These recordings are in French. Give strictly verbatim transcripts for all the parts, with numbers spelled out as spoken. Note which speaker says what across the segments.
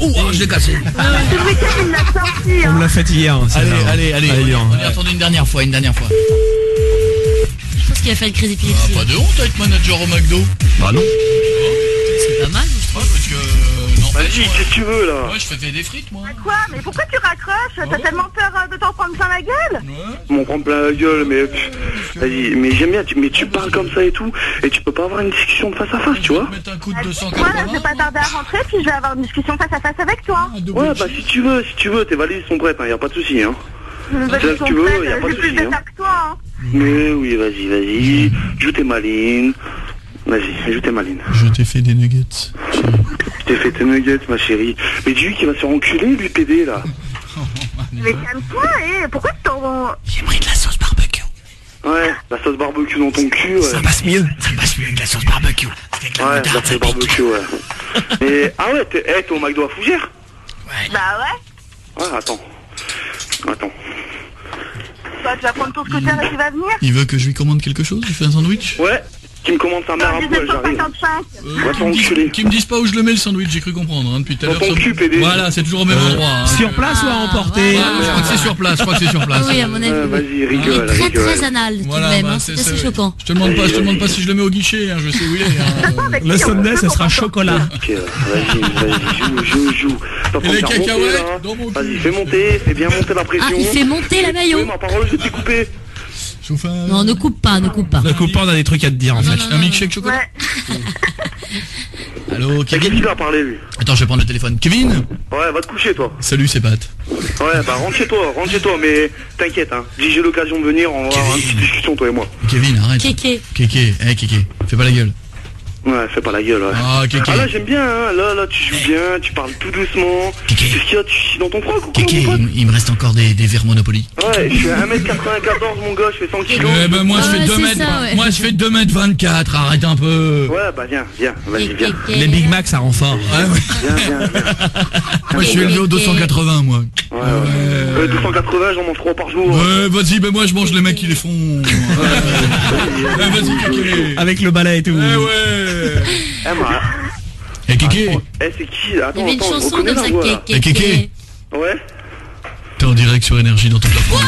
Speaker 1: Oh, je l'ai cassé.
Speaker 2: Tout le week-end, il me l'a sorti.
Speaker 3: On me l'a fait hier.
Speaker 1: Allez, allez, allez,
Speaker 3: allez,
Speaker 1: on y retourne une dernière fois, une dernière fois.
Speaker 4: Je pense qu'il a fait le Crazy Pixie.
Speaker 1: Ah, pas de honte à être manager au McDo.
Speaker 3: Bah non.
Speaker 4: C'est pas mal, je trouve.
Speaker 1: Ouais, parce que... euh, non,
Speaker 5: Vas-y,
Speaker 1: franchement,
Speaker 5: qu'est-ce que tu veux là?
Speaker 1: Ouais, je fais des frites, moi.
Speaker 2: Quoi? Mais pourquoi tu raccroches? T'as tellement peur euh, de t'en prendre plein la gueule?
Speaker 1: Ouais.
Speaker 5: M'en prend plein la gueule, mais pff, vas-y, mais j'aime bien, tu- mais tu parles comme ça et tout, et tu peux pas avoir une discussion de face à face, tu vois?
Speaker 1: Mettre un coup de
Speaker 2: Moi,
Speaker 1: deux cent
Speaker 2: là, je
Speaker 1: quatre-vingts.
Speaker 2: vais pas tarder à rentrer, puis je vais avoir une discussion face à face avec toi.
Speaker 1: un double
Speaker 5: Ouais, bah
Speaker 1: cheese.
Speaker 5: si tu veux, si tu veux, tes valises sont prêtes, hein, y a pas de souci, hein.
Speaker 2: Bah,
Speaker 5: C'est là
Speaker 2: ils
Speaker 5: que
Speaker 2: sont
Speaker 5: tu veux,
Speaker 2: prêtes,
Speaker 5: y a pas de
Speaker 2: j'ai plus
Speaker 5: souci,
Speaker 2: de
Speaker 5: hein.
Speaker 2: ça que toi, hein.
Speaker 5: Mais oui, vas-y, vas-y, joue tes malines. Vas-y, joue tes malines.
Speaker 1: Je t'ai fait des nuggets.
Speaker 5: Je t'ai fait tes nuggets, ma chérie. Mais dis-lui qu'il va se faire enculer, lui, P D, là.
Speaker 2: Mais calme-toi, et pourquoi tu t'en...
Speaker 1: J'ai pris de la sauce barbecue.
Speaker 5: Ouais, la sauce barbecue dans ton cul, ouais.
Speaker 3: Ça passe mieux.
Speaker 1: Ça passe mieux avec la sauce barbecue. Avec la
Speaker 5: Ouais,
Speaker 1: moutarde,
Speaker 5: la
Speaker 1: ça
Speaker 5: sauce
Speaker 1: pique.
Speaker 5: barbecue, ouais. Mais, ah ouais, t'es, hey, t'es au McDo à Fougères?
Speaker 2: Bah ouais.
Speaker 5: Ouais, attends. Attends.
Speaker 2: Bah, tu vas prendre ton scooter et tu vas venir.
Speaker 1: Il veut que je lui commande quelque chose? Je fais un sandwich?
Speaker 5: Ouais, qui me commande sa mère à poil, j'arrive.
Speaker 2: dix-neuf cent cinquante-cinq.
Speaker 5: Va te faire enculer.
Speaker 1: Qui me disent pas où je le mets le sandwich, j'ai cru comprendre hein, depuis tout à
Speaker 5: Dans
Speaker 1: l'heure.
Speaker 5: ton
Speaker 1: sur-
Speaker 5: cul, P D.
Speaker 1: Voilà, c'est toujours au même endroit. hein.
Speaker 3: Sur place ou à emporter?
Speaker 1: Ouais, je crois que c'est sur place, je crois que c'est sur place.
Speaker 4: Oui, à mon avis.
Speaker 5: Ouais, vas-y,
Speaker 4: Il est
Speaker 5: rigole,
Speaker 4: très
Speaker 5: rigole.
Speaker 4: très anal tout
Speaker 1: Voilà,
Speaker 4: de même,
Speaker 1: bah,
Speaker 4: hein.
Speaker 1: c'est-
Speaker 4: c'est assez
Speaker 1: c'est-
Speaker 4: choquant.
Speaker 1: Je te demande pas, je te demande pas si je le mets au guichet, hein, je sais où il est. hein.
Speaker 3: Le Sunday, ce sera chocolat.
Speaker 5: Ok, vas-y, vas-y, joue, joue, joue. T'es en train
Speaker 1: Et
Speaker 5: de
Speaker 1: les
Speaker 5: faire monter,
Speaker 1: cacahuètes
Speaker 5: là.
Speaker 1: dans mon cul.
Speaker 5: Vas-y, fais monter, fais bien monter la pression.
Speaker 4: Ah, il fait monter la maillot.
Speaker 5: Oui, ma parole, je t'ai coupé.
Speaker 1: Je vous fais un,
Speaker 4: Non, ne coupe pas, ne coupe pas.
Speaker 3: Le copain, on a des trucs à te dire en fait.
Speaker 1: un milkshake chocolat.
Speaker 2: Ouais.
Speaker 1: Allô,
Speaker 5: T'as qu'est-ce
Speaker 1: Kevin?
Speaker 5: qu'il a parlé, lui?
Speaker 1: Attends, je vais prendre le téléphone. Kevin?
Speaker 5: Ouais, va te coucher, toi.
Speaker 1: Salut, c'est Pat.
Speaker 5: Ouais, bah rentre chez toi, rentre chez toi, mais t'inquiète, hein. Si j'ai l'occasion de venir, on va avoir une petite discussion, toi et moi.
Speaker 1: Kevin, arrête.
Speaker 4: Kéké.
Speaker 1: Kéké, eh Kéké, fais pas la gueule.
Speaker 5: Ouais, fais pas la gueule, ouais.
Speaker 1: Ah, Kéké.
Speaker 5: Ah là, j'aime bien, hein. Là, là, tu joues bien, tu parles tout doucement.
Speaker 1: Kéké.
Speaker 5: Qu'est-ce qu'il y a? Tu chies dans ton froc ou quoi,
Speaker 1: Kéké,
Speaker 5: mon pote?
Speaker 1: il, il me reste encore des, des verres Monopoly.
Speaker 5: Ouais, je suis à un mètre quatre-vingt-quatorze, mon gars, je fais cent kilos.
Speaker 1: Eh ben moi je
Speaker 4: Ouais,
Speaker 1: fais deux
Speaker 4: c'est
Speaker 1: mètres,
Speaker 4: ça, ouais.
Speaker 1: moi je fais deux mètres vingt-quatre, arrête un peu.
Speaker 5: Ouais, bah viens, viens, vas-y, viens.
Speaker 3: Les Big Mac, ça rend fort.
Speaker 1: Ouais, ouais.
Speaker 5: Viens, viens, viens.
Speaker 1: Moi je suis élevé au deux cent quatre-vingts moi.
Speaker 5: Ouais, ouais. Euh, deux cent quatre-vingts, j'en mange trois par jour.
Speaker 1: Ouais, vas-y, ben moi je mange les mecs qui les font. Ouais. Ouais, vas-y Kéké.
Speaker 3: Avec le balai et tout.
Speaker 1: Eh ouais.
Speaker 5: Eh, bah,
Speaker 1: Eh Kéké,
Speaker 5: eh, c'est qui?
Speaker 4: Il y
Speaker 5: Attends,
Speaker 4: avait une
Speaker 5: attends, je
Speaker 4: chanson
Speaker 5: reconnais
Speaker 4: comme
Speaker 5: la
Speaker 4: ça,
Speaker 5: voix, là.
Speaker 4: Kéké.
Speaker 1: Eh, Kéké.
Speaker 5: Ouais.
Speaker 1: T'es en direct sur Énergie dans toute la France.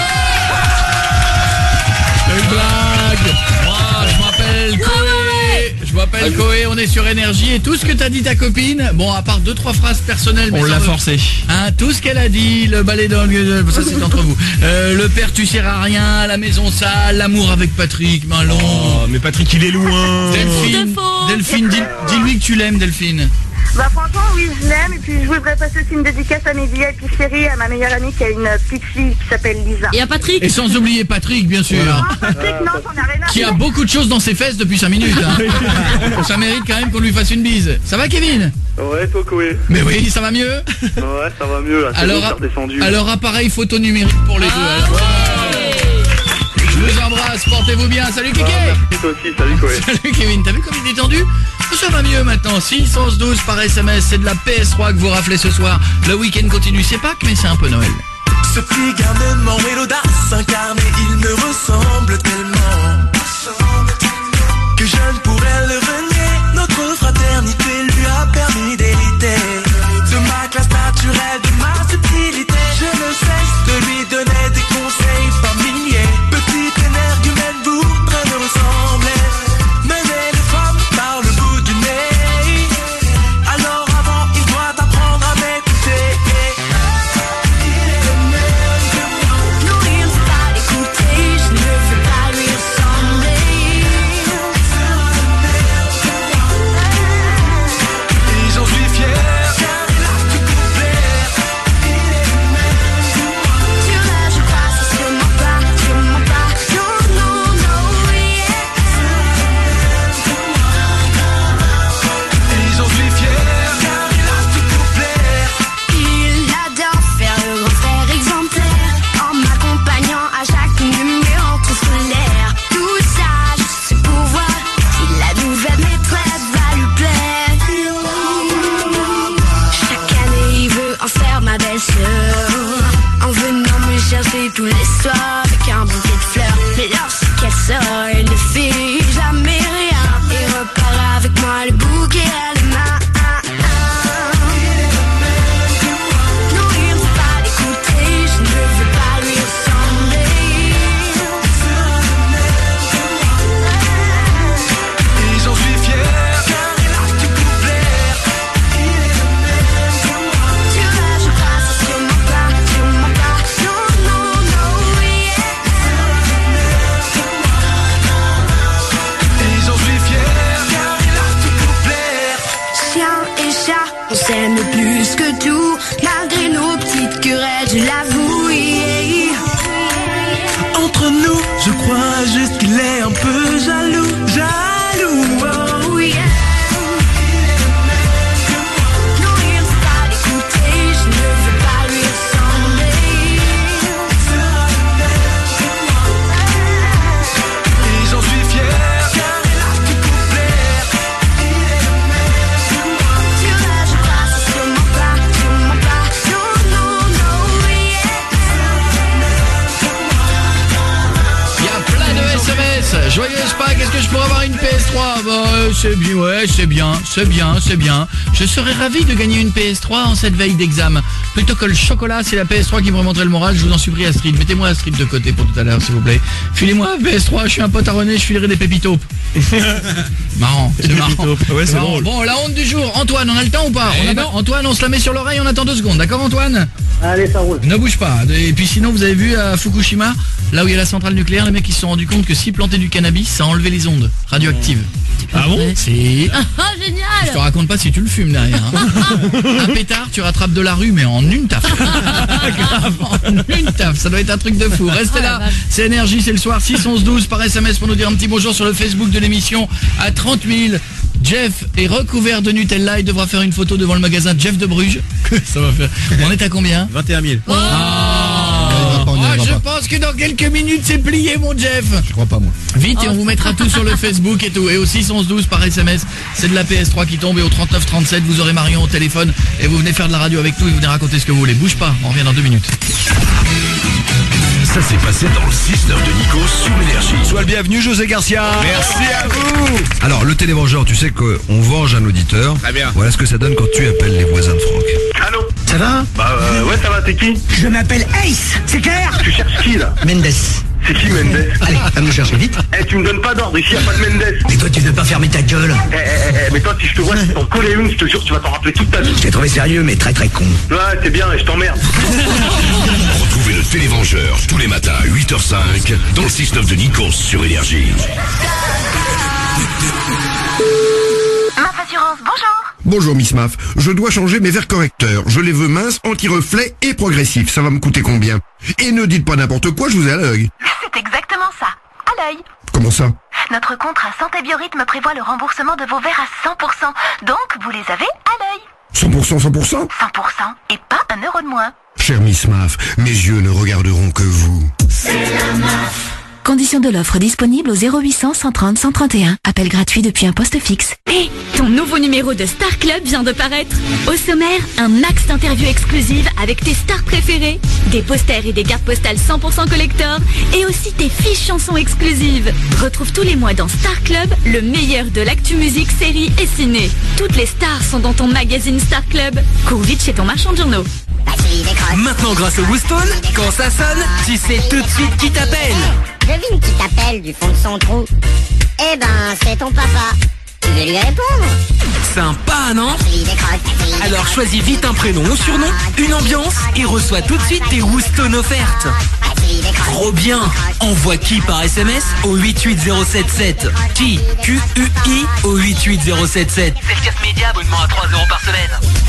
Speaker 1: C'est une blague. Moi je m'appelle Koé. Je m'appelle Koé, on est sur Énergie et tout ce que t'as dit ta copine, bon à part deux trois phrases personnelles, mais
Speaker 3: On
Speaker 1: ça
Speaker 3: l'a
Speaker 1: me-
Speaker 3: forcé.
Speaker 1: Hein, tout ce qu'elle a dit, le balai dans le... Ça c'est entre vous. Euh, le père tu sers à rien, la maison sale, l'amour avec Patrick, Malon.
Speaker 3: Oh, mais Patrick, il est loin.
Speaker 1: Delphine,
Speaker 4: De faux.
Speaker 1: Delphine, dis- dis-lui que tu l'aimes Delphine.
Speaker 2: Bah franchement, oui, je l'aime, et puis je voudrais passer aussi une dédicace à mes V I P chérie, à ma meilleure amie qui a une petite fille qui s'appelle Lisa.
Speaker 4: Et à Patrick.
Speaker 1: Et sans oublier Patrick bien sûr.
Speaker 2: Non, Patrick, non, j'en ai rien à
Speaker 1: Qui a
Speaker 2: faire.
Speaker 1: beaucoup de choses dans ses fesses depuis cinq minutes. Hein. Ça mérite quand même qu'on lui fasse une bise. Ça va Kevin?
Speaker 5: Ouais, toi, Koé.
Speaker 1: Mais oui, ça va mieux.
Speaker 5: Ouais, ça va mieux, là. C'est
Speaker 1: Alors,
Speaker 5: bon, c'est redescendu.
Speaker 1: alors appareil photo numérique pour les deux. Alors. Je vous embrasse, portez-vous bien. Salut Kéké.
Speaker 5: Ah, merci, toi aussi, salut, Koé.
Speaker 1: Salut Kevin, t'as vu comme il est détendu? Ça va mieux maintenant, six onze douze par S M S, c'est de la P S trois que vous raflez ce soir. Le week-end continue, c'est Pâques mais c'est un peu Noël.
Speaker 6: Ce petit garnement et l'audace incarnée, il me ressemble tellement que je ne pourrais le renier. Notre fraternité lui a permis d'hériter de ma classe naturelle, de ma subtilité. Je ne cesse de lui donner des conseils par milliers. Petite énergumène, vous pourrez me ressembler. Mener les femmes par le bout du nez. Alors avant, il doit apprendre à m'écouter. Il est le même que moi. Non, il ne sait pas écouter. Je ne veux pas lui ressembler.
Speaker 7: plus que tout, malgré nos petites querelles, je l'avoue. Yeah.
Speaker 6: Entre nous, je crois juste qu'il est un peu jaloux, jaloux.
Speaker 7: Oh yeah. Non, il ne veut pas l'écouter, je ne veux pas lui ressembler.
Speaker 6: Et j'en suis fier, car il a tout pour plaire. Il est le même que moi.
Speaker 7: Sur là, je passe, sûrement pas, sûrement pas. Non, non, non, yeah.
Speaker 1: Il y a plein de S M S. Joyeuse Pâques, est-ce que je pourrais avoir une P S trois? Bah, euh, c'est bien, ouais, c'est bien, c'est bien, c'est bien. Je serais ravi de gagner une P S trois en cette veille d'examen. Plutôt que le chocolat, c'est la P S trois qui me remonterait le moral. Je vous en supplie, Astrid. Mettez-moi Astrid de côté pour tout à l'heure, s'il vous plaît. Filez-moi P S trois, je suis un pote à René, je filerai des pépitos. Marrant, c'est marrant.
Speaker 3: Ouais, c'est
Speaker 1: marrant.
Speaker 3: drôle.
Speaker 1: Bon, la honte du jour. Antoine, on a le temps ou pas?
Speaker 3: Eh
Speaker 1: on a-
Speaker 3: non.
Speaker 1: Antoine, on se la met sur l'oreille, on attend deux secondes. D'accord, Antoine?
Speaker 5: Allez, ça roule.
Speaker 1: Ne bouge pas. Et puis sinon, vous avez vu à Fukushima, là où il y a la centrale nucléaire, les mecs ils se sont rendus compte que si planter du cannabis, ça enlevait les ondes radioactives.
Speaker 3: Ah bon?
Speaker 1: C'est...
Speaker 4: Ah,
Speaker 1: Je te
Speaker 4: génial.
Speaker 1: raconte pas si tu le fumes derrière. hein. Un pétard, tu rattrapes de la rue, mais en une taf. En une taf, ça doit être un truc de fou. Restez
Speaker 4: Oh la
Speaker 1: là,
Speaker 4: vache.
Speaker 1: c'est Énergie, c'est le soir, six onze douze par S M S pour nous dire un petit bonjour sur le Facebook de l'émission à trente mille. Jeff est recouvert de Nutella, il devra faire une photo devant le magasin Jeff de Bruges. Ça va faire. On est à combien?
Speaker 3: vingt et un mille.
Speaker 1: Ah,
Speaker 8: pas, on n'y
Speaker 1: Ah,
Speaker 8: arrivera
Speaker 1: je
Speaker 8: pas.
Speaker 1: pense que dans quelques minutes c'est plié mon Jeff.
Speaker 8: Je crois pas moi.
Speaker 1: Vite et on vous mettra tout sur le Facebook et tout. Et au six onze douze par S M S, c'est de la P S trois qui tombe. Et au trente-neuf trente-sept, vous aurez Marion au téléphone. Et vous venez faire de la radio avec nous et vous venez raconter ce que vous voulez. Bouge pas, on revient dans deux minutes.
Speaker 9: Ça s'est passé dans le six neuf de Nico sur Énergie.
Speaker 3: Sois le bienvenu, José Garcia.
Speaker 9: Merci à vous.
Speaker 8: Alors, le télévengeur, tu sais qu'on venge un auditeur.
Speaker 3: Très bien.
Speaker 8: Voilà ce que ça donne quand tu appelles les voisins de Franck.
Speaker 5: Allô?
Speaker 10: Ça va?
Speaker 5: Bah euh, ouais, ça va, t'es qui?
Speaker 10: Je m'appelle Ace, c'est clair?
Speaker 5: Tu cherches qui là?
Speaker 10: Mendes.
Speaker 5: C'est qui Mendes?
Speaker 10: Allez, va me chercher vite.
Speaker 5: Eh, tu me donnes pas d'ordre, ici y a pas de Mendes.
Speaker 10: Et toi, tu veux pas fermer ta gueule?
Speaker 5: Eh, eh, eh, mais toi, si je te vois, je t'en coller une, je te jure, tu vas t'en rappeler toute ta vie.
Speaker 10: Je t'ai trouvé sérieux, mais très très con.
Speaker 5: Ouais, c'est bien, et je t'emmerde.
Speaker 9: Retrouvez le télévengeur tous les matins à huit heures cinq dans le six neuf de Nico sur Énergie.
Speaker 2: Maf Assurance, bonjour.
Speaker 11: Bonjour Miss Maf, je dois changer mes verres correcteurs. Je les veux minces, anti-reflets et progressifs. Ça va me coûter combien? Et ne dites pas n'importe quoi, je vous ai à l'œil.
Speaker 2: C'est exactement ça. À l'œil.
Speaker 11: Comment ça?
Speaker 2: Notre contrat Santé Biorhythme prévoit le remboursement de vos verres à cent pour cent. Donc, vous les avez à l'œil.
Speaker 11: cent pour cent, cent pour cent?
Speaker 2: cent pour cent et pas un euro de moins.
Speaker 11: Cher Miss Maf, mes yeux ne regarderont que vous.
Speaker 7: Conditions de l'offre disponible au zéro huit cent, cent trente, cent trente et un. Appel gratuit depuis un poste fixe.
Speaker 12: Hé, ton nouveau numéro de Star Club vient de paraître. Au sommaire, un max d'interviews exclusives avec tes stars préférées, des posters et des cartes postales cent pour cent collector, et aussi tes fiches chansons exclusives. Retrouve tous les mois dans Star Club le meilleur de l'actu musique, série et ciné. Toutes les stars sont dans ton magazine Star Club. Cours vite chez ton marchand de journaux.
Speaker 6: Maintenant, grâce au Wooston, quand ça sonne, tu sais tout de suite qui t'appelle.
Speaker 13: Devine qui t'appelle du fond de son trou. Eh ben, c'est ton papa. Tu veux lui répondre?
Speaker 6: Sympa, non? Alors choisis vite un prénom ou surnom, une ambiance et reçois tout de suite tes Wooston offertes. Trop bien! Envoie qui par S M S au huit huit zéro sept sept. Qui? Q U I au huit huit zéro sept sept. C'est le casse média, abonnement à trois euros par semaine.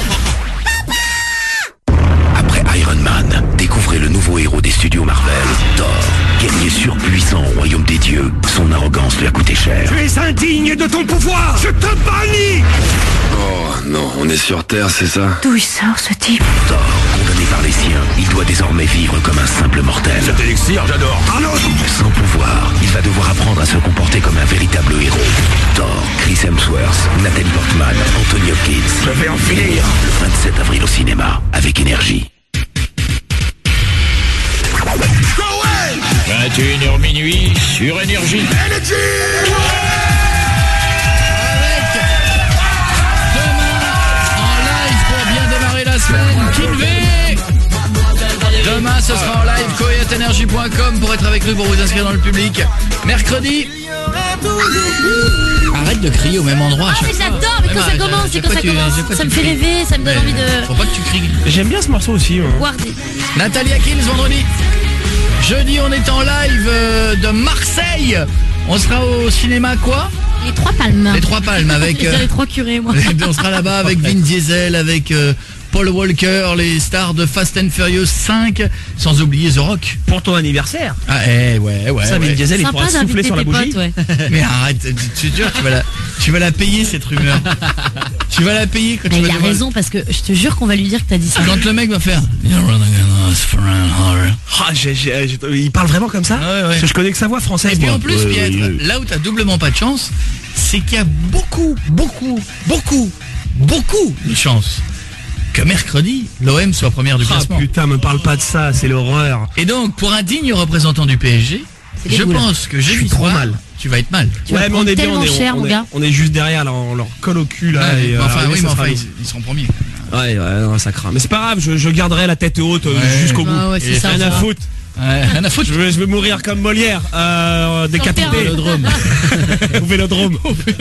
Speaker 9: Après Iron Man, découvrez le nouveau héros des studios Marvel, Thor. Guerrier surpuissant au royaume des dieux, son arrogance lui a coûté cher.
Speaker 10: Tu es indigne de ton pouvoir! Je te bannis!
Speaker 9: Oh non, on est sur Terre, c'est ça?
Speaker 7: D'où il sort ce type?
Speaker 9: Thor, condamné par les siens, il doit désormais vivre comme un simple mortel.
Speaker 3: Cet élixir, j'adore.
Speaker 9: Sans pouvoir, il va devoir apprendre à se comporter comme un véritable héros. Thor, Chris Hemsworth, Nathalie Portman, Anthony Hopkins.
Speaker 10: Je vais en finir!
Speaker 9: Le vingt-sept avril au cinéma, avec Énergie.
Speaker 1: vingt et une heures minuit sur Énergie. Avec demain en live pour bien démarrer la semaine, Kinvé. Demain ce sera en live, coet énergie point com pour être avec nous, pour vous inscrire dans le public. Mercredi. Arrête de crier au même endroit.
Speaker 4: Ah mais j'adore, mais quand ça commence, c'est quand ça commence. Ça me fait rêver, ça me donne envie de...
Speaker 1: Faut pas que tu cries.
Speaker 3: J'aime bien ce morceau aussi. Hein.
Speaker 4: Wardy.
Speaker 1: Nathalie Akins vendredi. Jeudi on est en live euh, de Marseille. On sera au cinéma quoi?
Speaker 4: Les trois palmes.
Speaker 1: Les trois palmes avec...
Speaker 4: Je
Speaker 1: euh,
Speaker 4: dirais les trois curés, moi.
Speaker 1: on sera là-bas avec Vin Diesel, avec euh, Paul Walker, les stars de Fast and Furious cinq, sans oublier The Rock.
Speaker 3: Pour ton anniversaire.
Speaker 1: Ah eh ouais ouais.
Speaker 3: Ça, Vin
Speaker 1: ouais.
Speaker 3: Diesel, il
Speaker 4: Sympa
Speaker 3: pourra souffler
Speaker 4: d'inviter
Speaker 3: sur la
Speaker 4: tes
Speaker 3: bougie.
Speaker 4: potes, ouais.
Speaker 1: Mais arrête, tu, tu te jures, tu vas la, tu vas la payer cette rumeur. Tu vas la payer quand
Speaker 4: Mais
Speaker 1: tu vas
Speaker 4: il a
Speaker 1: devoir-
Speaker 4: raison parce que je te jure qu'on va lui dire que t'as dit ça.
Speaker 1: Quand le mec va faire.
Speaker 3: Ah, j'ai- j'ai- j'ai- il parle vraiment comme ça
Speaker 1: Ouais, ouais.
Speaker 3: Parce que je connais que sa voix française.
Speaker 1: Et puis
Speaker 3: moi.
Speaker 1: en plus,
Speaker 3: Ouais,
Speaker 1: Pietre,
Speaker 3: ouais, ouais.
Speaker 1: là où t'as doublement pas de chance, c'est qu'il y a beaucoup, beaucoup, beaucoup, beaucoup de chances que mercredi, l'O M soit première du
Speaker 3: Ah
Speaker 1: classement.
Speaker 3: putain, me parle pas de ça, c'est l'horreur.
Speaker 1: Et donc, pour un digne représentant du P S G,
Speaker 4: C'est des
Speaker 1: je
Speaker 4: boules.
Speaker 1: pense que
Speaker 3: Je
Speaker 1: jeudi
Speaker 3: suis trop
Speaker 1: soir,
Speaker 3: mal.
Speaker 1: tu vas être mal.
Speaker 4: Tu vas
Speaker 3: Ouais, mais on
Speaker 4: prendre
Speaker 3: est bien, on
Speaker 4: tellement
Speaker 3: est,
Speaker 4: cher,
Speaker 3: on,
Speaker 4: mon
Speaker 3: est,
Speaker 4: gars.
Speaker 3: on est juste derrière, là, on leur colle au cul là.
Speaker 1: Ouais,
Speaker 3: et,
Speaker 1: mais
Speaker 3: euh,
Speaker 1: enfin,
Speaker 3: arriver,
Speaker 1: oui,
Speaker 3: ça
Speaker 1: mais
Speaker 3: sera
Speaker 1: enfin,
Speaker 3: nous.
Speaker 1: ils, ils seront premiers.
Speaker 3: Ouais, ouais, non, ça craint. Mais c'est pas grave, je, je garderai la tête haute euh,
Speaker 1: Ouais.
Speaker 3: jusqu'au bout.
Speaker 4: Ah ouais, c'est
Speaker 3: Et
Speaker 4: ça,
Speaker 3: rien
Speaker 4: ça
Speaker 3: à
Speaker 4: va.
Speaker 3: foutre.
Speaker 1: Ouais, rien à foutre.
Speaker 3: Je vais, je vais mourir comme Molière, euh, décapité.
Speaker 4: terrain.
Speaker 1: Vélodrome.
Speaker 3: Au vélodrome.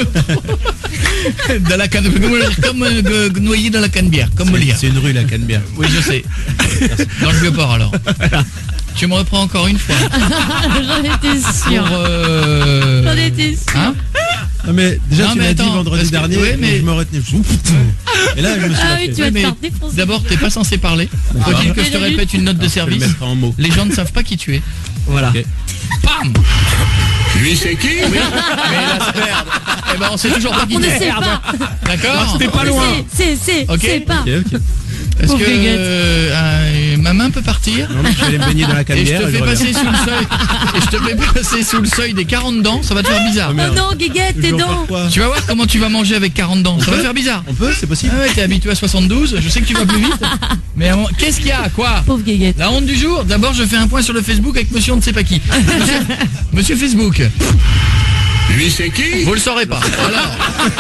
Speaker 1: Dans la canne, comme euh, gue- noyé dans la cannebière, comme Molière.
Speaker 3: C'est une rue, la Canebière.
Speaker 1: Oui, je sais. Dans le Vieux-Port alors. Tu me reprends encore une fois.
Speaker 4: J'en étais sûr.
Speaker 1: Pour, euh...
Speaker 4: J'en étais sûr.
Speaker 1: Hein
Speaker 14: Non mais déjà
Speaker 1: Non,
Speaker 14: tu
Speaker 1: mais
Speaker 14: m'as dit
Speaker 1: attends,
Speaker 14: vendredi
Speaker 1: parce que-
Speaker 14: dernier
Speaker 1: ouais, mais-
Speaker 14: et je me retenais. Je- Ouf, putain. Et là je me suis
Speaker 4: Ah
Speaker 14: lâché.
Speaker 4: oui, tu vas
Speaker 1: Oui,
Speaker 4: te
Speaker 1: mais
Speaker 4: faire défoncer.
Speaker 1: D'abord, t'es pas censé parler. Faut-il que je te répète une note de
Speaker 14: Je vais le
Speaker 1: service?
Speaker 14: mettre en mots.
Speaker 1: Les gens ne savent pas qui tu es.
Speaker 3: Voilà.
Speaker 14: Ok.
Speaker 1: Bam.
Speaker 9: Lui, c'est qui
Speaker 1: Oui, mais la merde. Eh ben, on sait toujours pas qui
Speaker 4: On ne
Speaker 1: t'es.
Speaker 4: sait pas.
Speaker 1: D'accord?
Speaker 3: C'était pas loin.
Speaker 4: C'est, c'est,
Speaker 1: Ok.
Speaker 4: c'est pas.
Speaker 14: Ok, ok.
Speaker 1: Est-ce
Speaker 4: Pauvre
Speaker 1: que
Speaker 4: Guéguette.
Speaker 1: euh, euh, ma main peut partir?
Speaker 3: Non, mais je vais aller me baigner dans la
Speaker 1: Et je
Speaker 3: Canebière.
Speaker 1: te
Speaker 3: et
Speaker 1: fais
Speaker 3: je reviens.
Speaker 1: passer sous le seuil. Et je te fais passer sous le seuil des quarante dents. Ça va te faire bizarre.
Speaker 4: Oh non, Guéguette, tes
Speaker 14: Je vais en
Speaker 4: dents.
Speaker 14: faire quoi
Speaker 1: Tu vas voir comment tu vas manger avec quarante dents. Ça va
Speaker 14: peut
Speaker 1: faire bizarre.
Speaker 14: On peut, c'est possible.
Speaker 1: Ah ouais, t'es habitué à soixante-douze. Je sais que tu vas plus vite. Mais à un moment- qu'est-ce qu'il y a? Quoi?
Speaker 4: Pauvre Guéguette.
Speaker 1: La honte du jour. D'abord, je fais un point sur le Facebook avec monsieur on ne sait pas qui. Monsieur, monsieur Facebook.
Speaker 9: Lui, c'est qui
Speaker 1: Vous le saurez pas. Alors.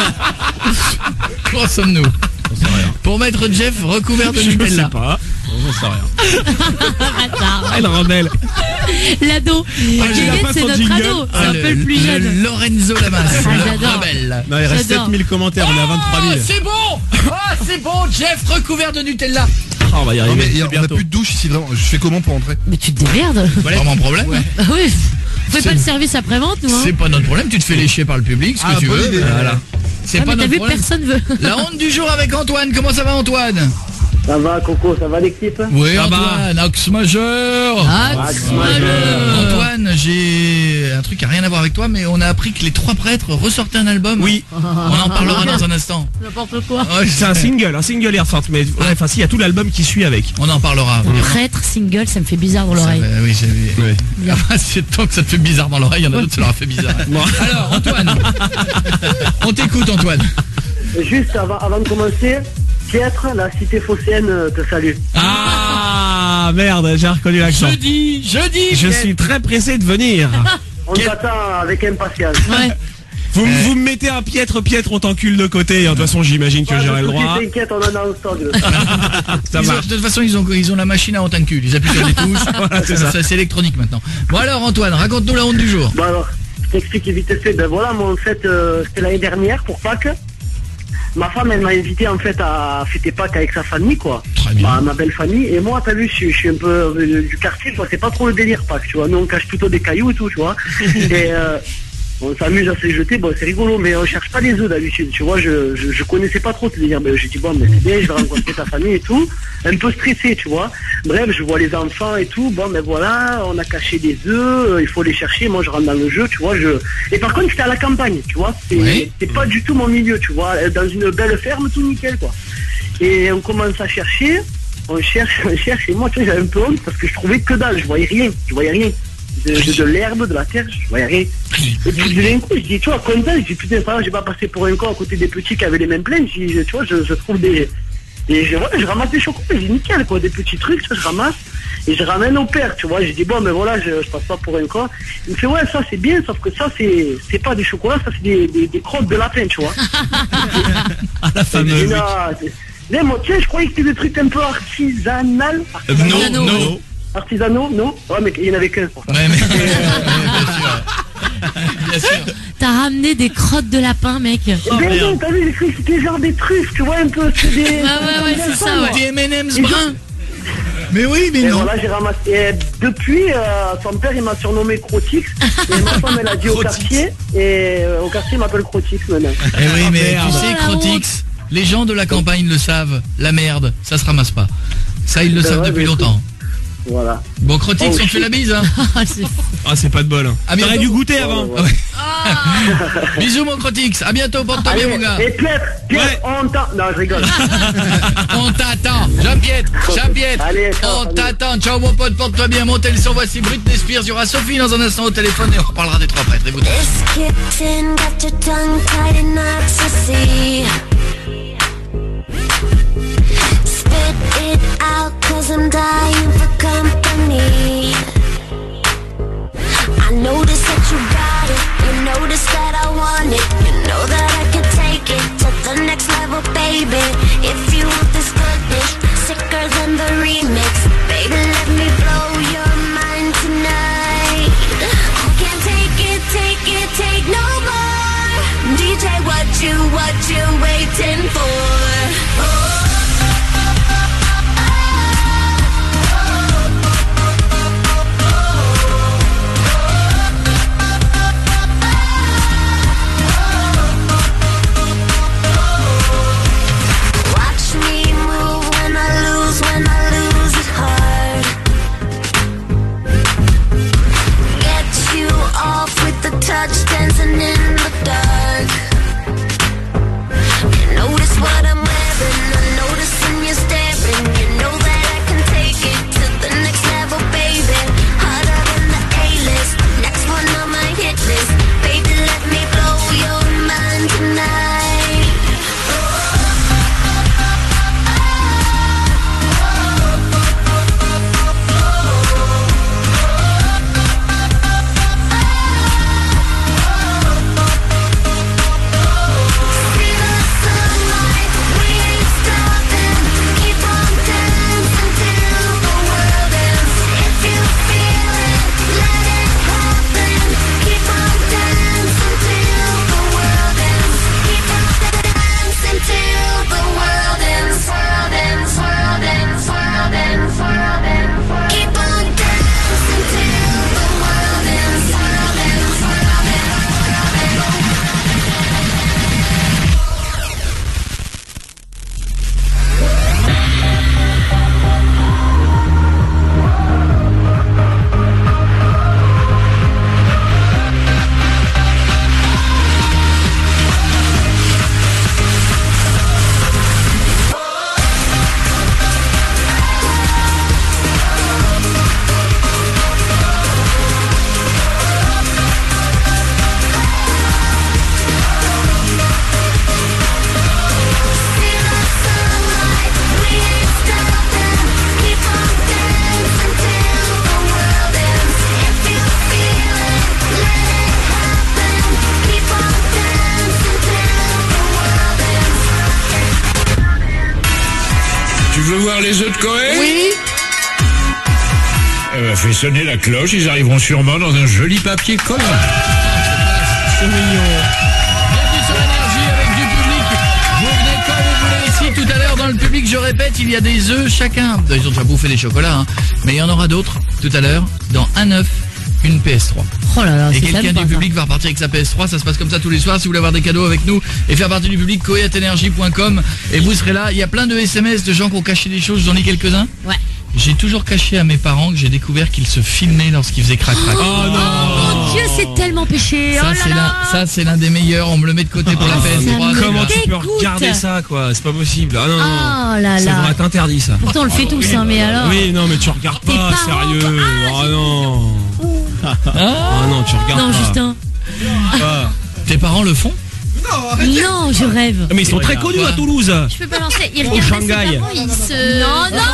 Speaker 1: Où sommes-nous? Pour mettre Jeff recouvert de
Speaker 3: Je sais
Speaker 1: Nutella.
Speaker 3: pas.
Speaker 14: On sait rien.
Speaker 4: Bâtard.
Speaker 3: Elle rebelle.
Speaker 4: L'ado.
Speaker 3: j'ai la
Speaker 4: Guéguette,
Speaker 3: face
Speaker 4: c'est
Speaker 3: en
Speaker 4: notre
Speaker 3: jingle.
Speaker 4: ado. C'est
Speaker 1: Ah,
Speaker 4: un peu le plus jeune.
Speaker 1: le Lorenzo Lamas.
Speaker 4: Ah,
Speaker 1: le
Speaker 4: j'adore.
Speaker 1: rebelle.
Speaker 14: Non, il reste
Speaker 4: J'adore.
Speaker 14: sept mille commentaires, on est à vingt-trois
Speaker 1: Oh,
Speaker 14: mille.
Speaker 1: c'est bon. Ah, c'est bon, Jeff recouvert de Nutella.
Speaker 3: Ah, on va y
Speaker 11: Non,
Speaker 3: arriver.
Speaker 11: mais on a
Speaker 3: bientôt.
Speaker 11: plus de douche ici, vraiment. Je fais comment pour entrer?
Speaker 4: Mais tu te démerdes.
Speaker 1: Pas mon problème.
Speaker 4: Ah oui. Vous faites pas le service après-vente, nous, hein.
Speaker 1: C'est pas notre problème. Tu te fais lécher par le public, ce que
Speaker 11: Ah,
Speaker 1: tu
Speaker 11: bonne
Speaker 1: veux.
Speaker 11: idée.
Speaker 1: Voilà. C'est
Speaker 4: Ah,
Speaker 1: pas
Speaker 4: mais t'as
Speaker 1: notre
Speaker 4: vu,
Speaker 1: problème.
Speaker 4: personne veut.
Speaker 1: La honte du jour avec Antoine. Comment ça va, Antoine?
Speaker 2: Ça va, Coco, ça va l'équipe?
Speaker 1: Oui,
Speaker 3: Ça va.
Speaker 1: Antoine, axe majeur.
Speaker 4: Axe majeur.
Speaker 1: Antoine, j'ai un truc qui a rien à voir avec toi, mais on a appris que les trois prêtres ressortaient un album.
Speaker 3: Oui.
Speaker 1: On en parlera dans un instant.
Speaker 4: N'importe quoi.
Speaker 1: Ouais,
Speaker 3: C'est un single, un single est ressorti. Mais ouais, enfin, si, il y a tout l'album qui suit avec.
Speaker 1: On en parlera.
Speaker 4: Prêtre, single, ça me fait bizarre dans l'oreille.
Speaker 1: Ça, euh, oui, j'ai
Speaker 3: Ouais.
Speaker 1: Ah, c'est tant que ça te fait bizarre dans l'oreille, il y en a d'autres, ça leur a fait bizarre. Alors, Antoine, on t'écoute, Antoine.
Speaker 2: Juste avant, avant de commencer, Pietre, la cité phocéenne euh, te salue.
Speaker 3: Ah merde, j'ai reconnu l'accent.
Speaker 1: Jeudi, jeudi.
Speaker 3: Je suis très pressé de venir.
Speaker 2: On t'attend avec impatience.
Speaker 4: Ouais.
Speaker 3: Vous, m- vous me mettez un piètre, piètre, on t'encule de côté. De toute façon, j'imagine que
Speaker 2: Pas de
Speaker 3: j'aurai le
Speaker 2: soucis,
Speaker 3: droit.
Speaker 2: T'inquiète, on en a en stock.
Speaker 3: Ça
Speaker 1: Ils ont-
Speaker 3: marche.
Speaker 1: de toute façon, ils ont, ils ont la machine à antenne-cul. Ils appuient sur les touches.
Speaker 3: Voilà, c'est ça.
Speaker 1: C'est électronique maintenant. Bon alors, Antoine, raconte-nous la honte du jour.
Speaker 2: Bon alors, je t'explique vite fait. Ben voilà, moi en fait, euh, c'était l'année dernière pour Pâques. Ma femme, elle m'a invité en fait à fêter Pâques avec sa famille, quoi.
Speaker 1: Très bien.
Speaker 2: Bah, ma belle famille. Et moi, t'as vu, je, suis- je suis un peu euh, du quartier, quoi. C'est pas trop le délire Pâques, tu vois. Nous, on cache plutôt des cailloux et tout, tu vois. Et euh, on s'amuse à se jeter. Bon, c'est rigolo, mais on cherche pas les œufs d'habitude, tu vois. Je, je, je connaissais pas trop ce délire. Mais j'ai dit, bon, mais c'est bien, je vais rencontrer ta famille et tout. Un peu stressé, tu vois. Bref, je vois les enfants et tout. Bon, mais voilà, on a caché des œufs. euh, Il faut les chercher. Moi, je rentre dans le jeu, tu vois. Je... Et par contre, c'était à la campagne, tu vois. C'est
Speaker 1: Oui.
Speaker 2: c'est pas du tout mon milieu, tu vois. Dans une belle ferme, tout nickel, quoi. Et on commence à chercher. On cherche, on cherche. Et moi, tu sais, j'avais un peu honte parce que je trouvais que dalle. Je voyais rien. Je voyais rien. De, de, de l'herbe, de la terre, je voyais rien. Et puis d'un coup, je dis, tu vois, content, je dis, putain, ça va, j'ai pas passé pour un con à côté des petits qui avaient les mêmes plaines. Je dis, tu vois, je, je trouve des... Et je, voilà, je ramasse des chocolats, je dis, nickel, quoi, des petits trucs, tu vois, je ramasse. Et je ramène au père, tu vois. Je dis, bon, mais voilà, je, je passe pas pour un con. Il me fait, ouais, ça c'est bien, sauf que ça, c'est c'est pas des chocolats, ça c'est des, des, des crottes de lapin, tu vois.
Speaker 3: Ah, la
Speaker 2: Et
Speaker 3: fameuse.
Speaker 2: là, mais moi, tu sais, je croyais que c'était des trucs un peu artisanal.
Speaker 3: Euh, non,
Speaker 4: Artisanaux.
Speaker 3: non.
Speaker 2: Artisanaux, non? Ouais, mais il y en avait qu'un. pour ça.
Speaker 1: Ouais, mais... bien sûr. Bien sûr.
Speaker 4: T'as ramené des crottes de lapin, mec.
Speaker 2: Eh ben non, t'as vu, j'ai cru que c'était genre des truffes, tu vois, un peu, c'est des...
Speaker 4: Ah ouais, ouais, c'est ça, ouais.
Speaker 1: Des M and M's
Speaker 2: Et
Speaker 1: bruns. Mais oui, mais
Speaker 2: et
Speaker 1: non.
Speaker 2: voilà, j'ai ramassé. Et depuis, euh, son père, il m'a surnommé Crotix. Et ma femme, elle a dit au quartier. Et euh, au quartier, il m'appelle Crotix maintenant.
Speaker 1: Eh oui, mais
Speaker 3: merde.
Speaker 1: tu sais, Crotix, les gens de la campagne le savent. La merde, ça se ramasse pas. Ça, ils le
Speaker 2: Ben
Speaker 1: savent
Speaker 2: ouais,
Speaker 1: depuis
Speaker 2: mais
Speaker 1: longtemps.
Speaker 2: Voilà.
Speaker 1: Bon, Crotix,
Speaker 2: Oh,
Speaker 1: on te fait
Speaker 2: shit.
Speaker 1: la bise, hein.
Speaker 3: Ah, c'est pas de bol. Hein.
Speaker 1: À bientôt.
Speaker 3: T'aurais dû goûter avant.
Speaker 2: Ouais, ouais.
Speaker 1: Bisous, mon Crotix. À bientôt, porte-toi bien, mon gars.
Speaker 2: Et Pierre, Pierre,
Speaker 3: Ouais.
Speaker 2: on t'en... Non, je rigole.
Speaker 1: On t'attend. Jean-Pierre, Jean-Pierre.
Speaker 2: Allez, ciao,
Speaker 1: On
Speaker 2: salut.
Speaker 1: t'attend. Ciao, mon pote, porte-toi bien. Montez le son. Voici Britney Spears. Il y aura Sophie dans un instant au téléphone et on reparlera des trois prêtres. Écoutez.
Speaker 7: Kitten, got your tongue tied in ecstasy. Spit it out, cause I'm dying for company. I notice that you got it, you notice that I want it. You know that I can take it to the next level, baby. If you want this goodness, sicker than the remix. Baby, let me blow your mind tonight. I can't take it, take it, take no more. D J, what you, what you waiting for? Oh. Watch me move when I lose, when I lose it hard. Get you off with the touch, dancing in the dark. You notice what I'm wearing, I'm noticing you're staring. You know that I can take it to the next level, baby. Harder than the A-list, next one on my hit list. Baby, let me blow your mind tonight.
Speaker 15: Tu veux voir les œufs de Cohen?
Speaker 1: Oui.
Speaker 15: Eh ben, fais sonner la cloche, ils arriveront sûrement dans un joli papier collant.
Speaker 3: C'est mignon.
Speaker 1: Bienvenue sur Énergie avec du public. Vous venez quand vous voulez ici. Tout à l'heure dans le public, je répète, il y a des œufs chacun. Ils ont déjà bouffé des chocolats, hein. Mais il y en aura d'autres tout à l'heure. Dans un œuf, une P S trois.
Speaker 4: Oh là là,
Speaker 1: Et
Speaker 4: c'est
Speaker 1: quelqu'un
Speaker 4: sympa,
Speaker 1: du
Speaker 4: ça.
Speaker 1: public va repartir avec sa P S trois. Ça se passe comme ça tous les soirs. Si vous voulez avoir des cadeaux avec nous et faire partie du public, coé arobase énergie point com et vous serez là. Il y a plein de S M S de gens qui ont caché des choses. J'en ai quelques-uns.
Speaker 4: Ouais.
Speaker 1: J'ai toujours caché à mes parents que j'ai découvert qu'ils se filmaient lorsqu'ils faisaient crac crac.
Speaker 3: Oh non.
Speaker 4: Mon Dieu, c'est tellement péché.
Speaker 1: Ça
Speaker 4: Oh
Speaker 1: c'est
Speaker 4: là
Speaker 1: l'un,
Speaker 4: là.
Speaker 1: ça c'est l'un des meilleurs. On me le met de côté pour la
Speaker 3: Ah,
Speaker 1: P S trois.
Speaker 4: me
Speaker 3: Comment tu peux
Speaker 4: dégoûte.
Speaker 3: regarder ça, quoi? C'est pas possible. Ah non, non, non.
Speaker 4: Oh là
Speaker 3: Ça
Speaker 4: là.
Speaker 3: devrait être interdit, ça.
Speaker 4: Pourtant, on le fait tous, hein, mais alors.
Speaker 3: Oui, non, mais tu regardes
Speaker 4: Tes
Speaker 3: pas,
Speaker 4: parents,
Speaker 3: sérieux.
Speaker 4: quoi. Ah,
Speaker 3: Oh non. Ah non, tu regardes
Speaker 4: Non,
Speaker 3: pas.
Speaker 4: Justin.
Speaker 3: Ah.
Speaker 1: Tes parents le font?
Speaker 4: Non, je rêve.
Speaker 3: Mais ils sont très connus à Toulouse.
Speaker 4: Je peux pas lancer. Il
Speaker 3: Au
Speaker 4: regardait ses
Speaker 3: Shanghai.
Speaker 4: parents, il se. Non, non.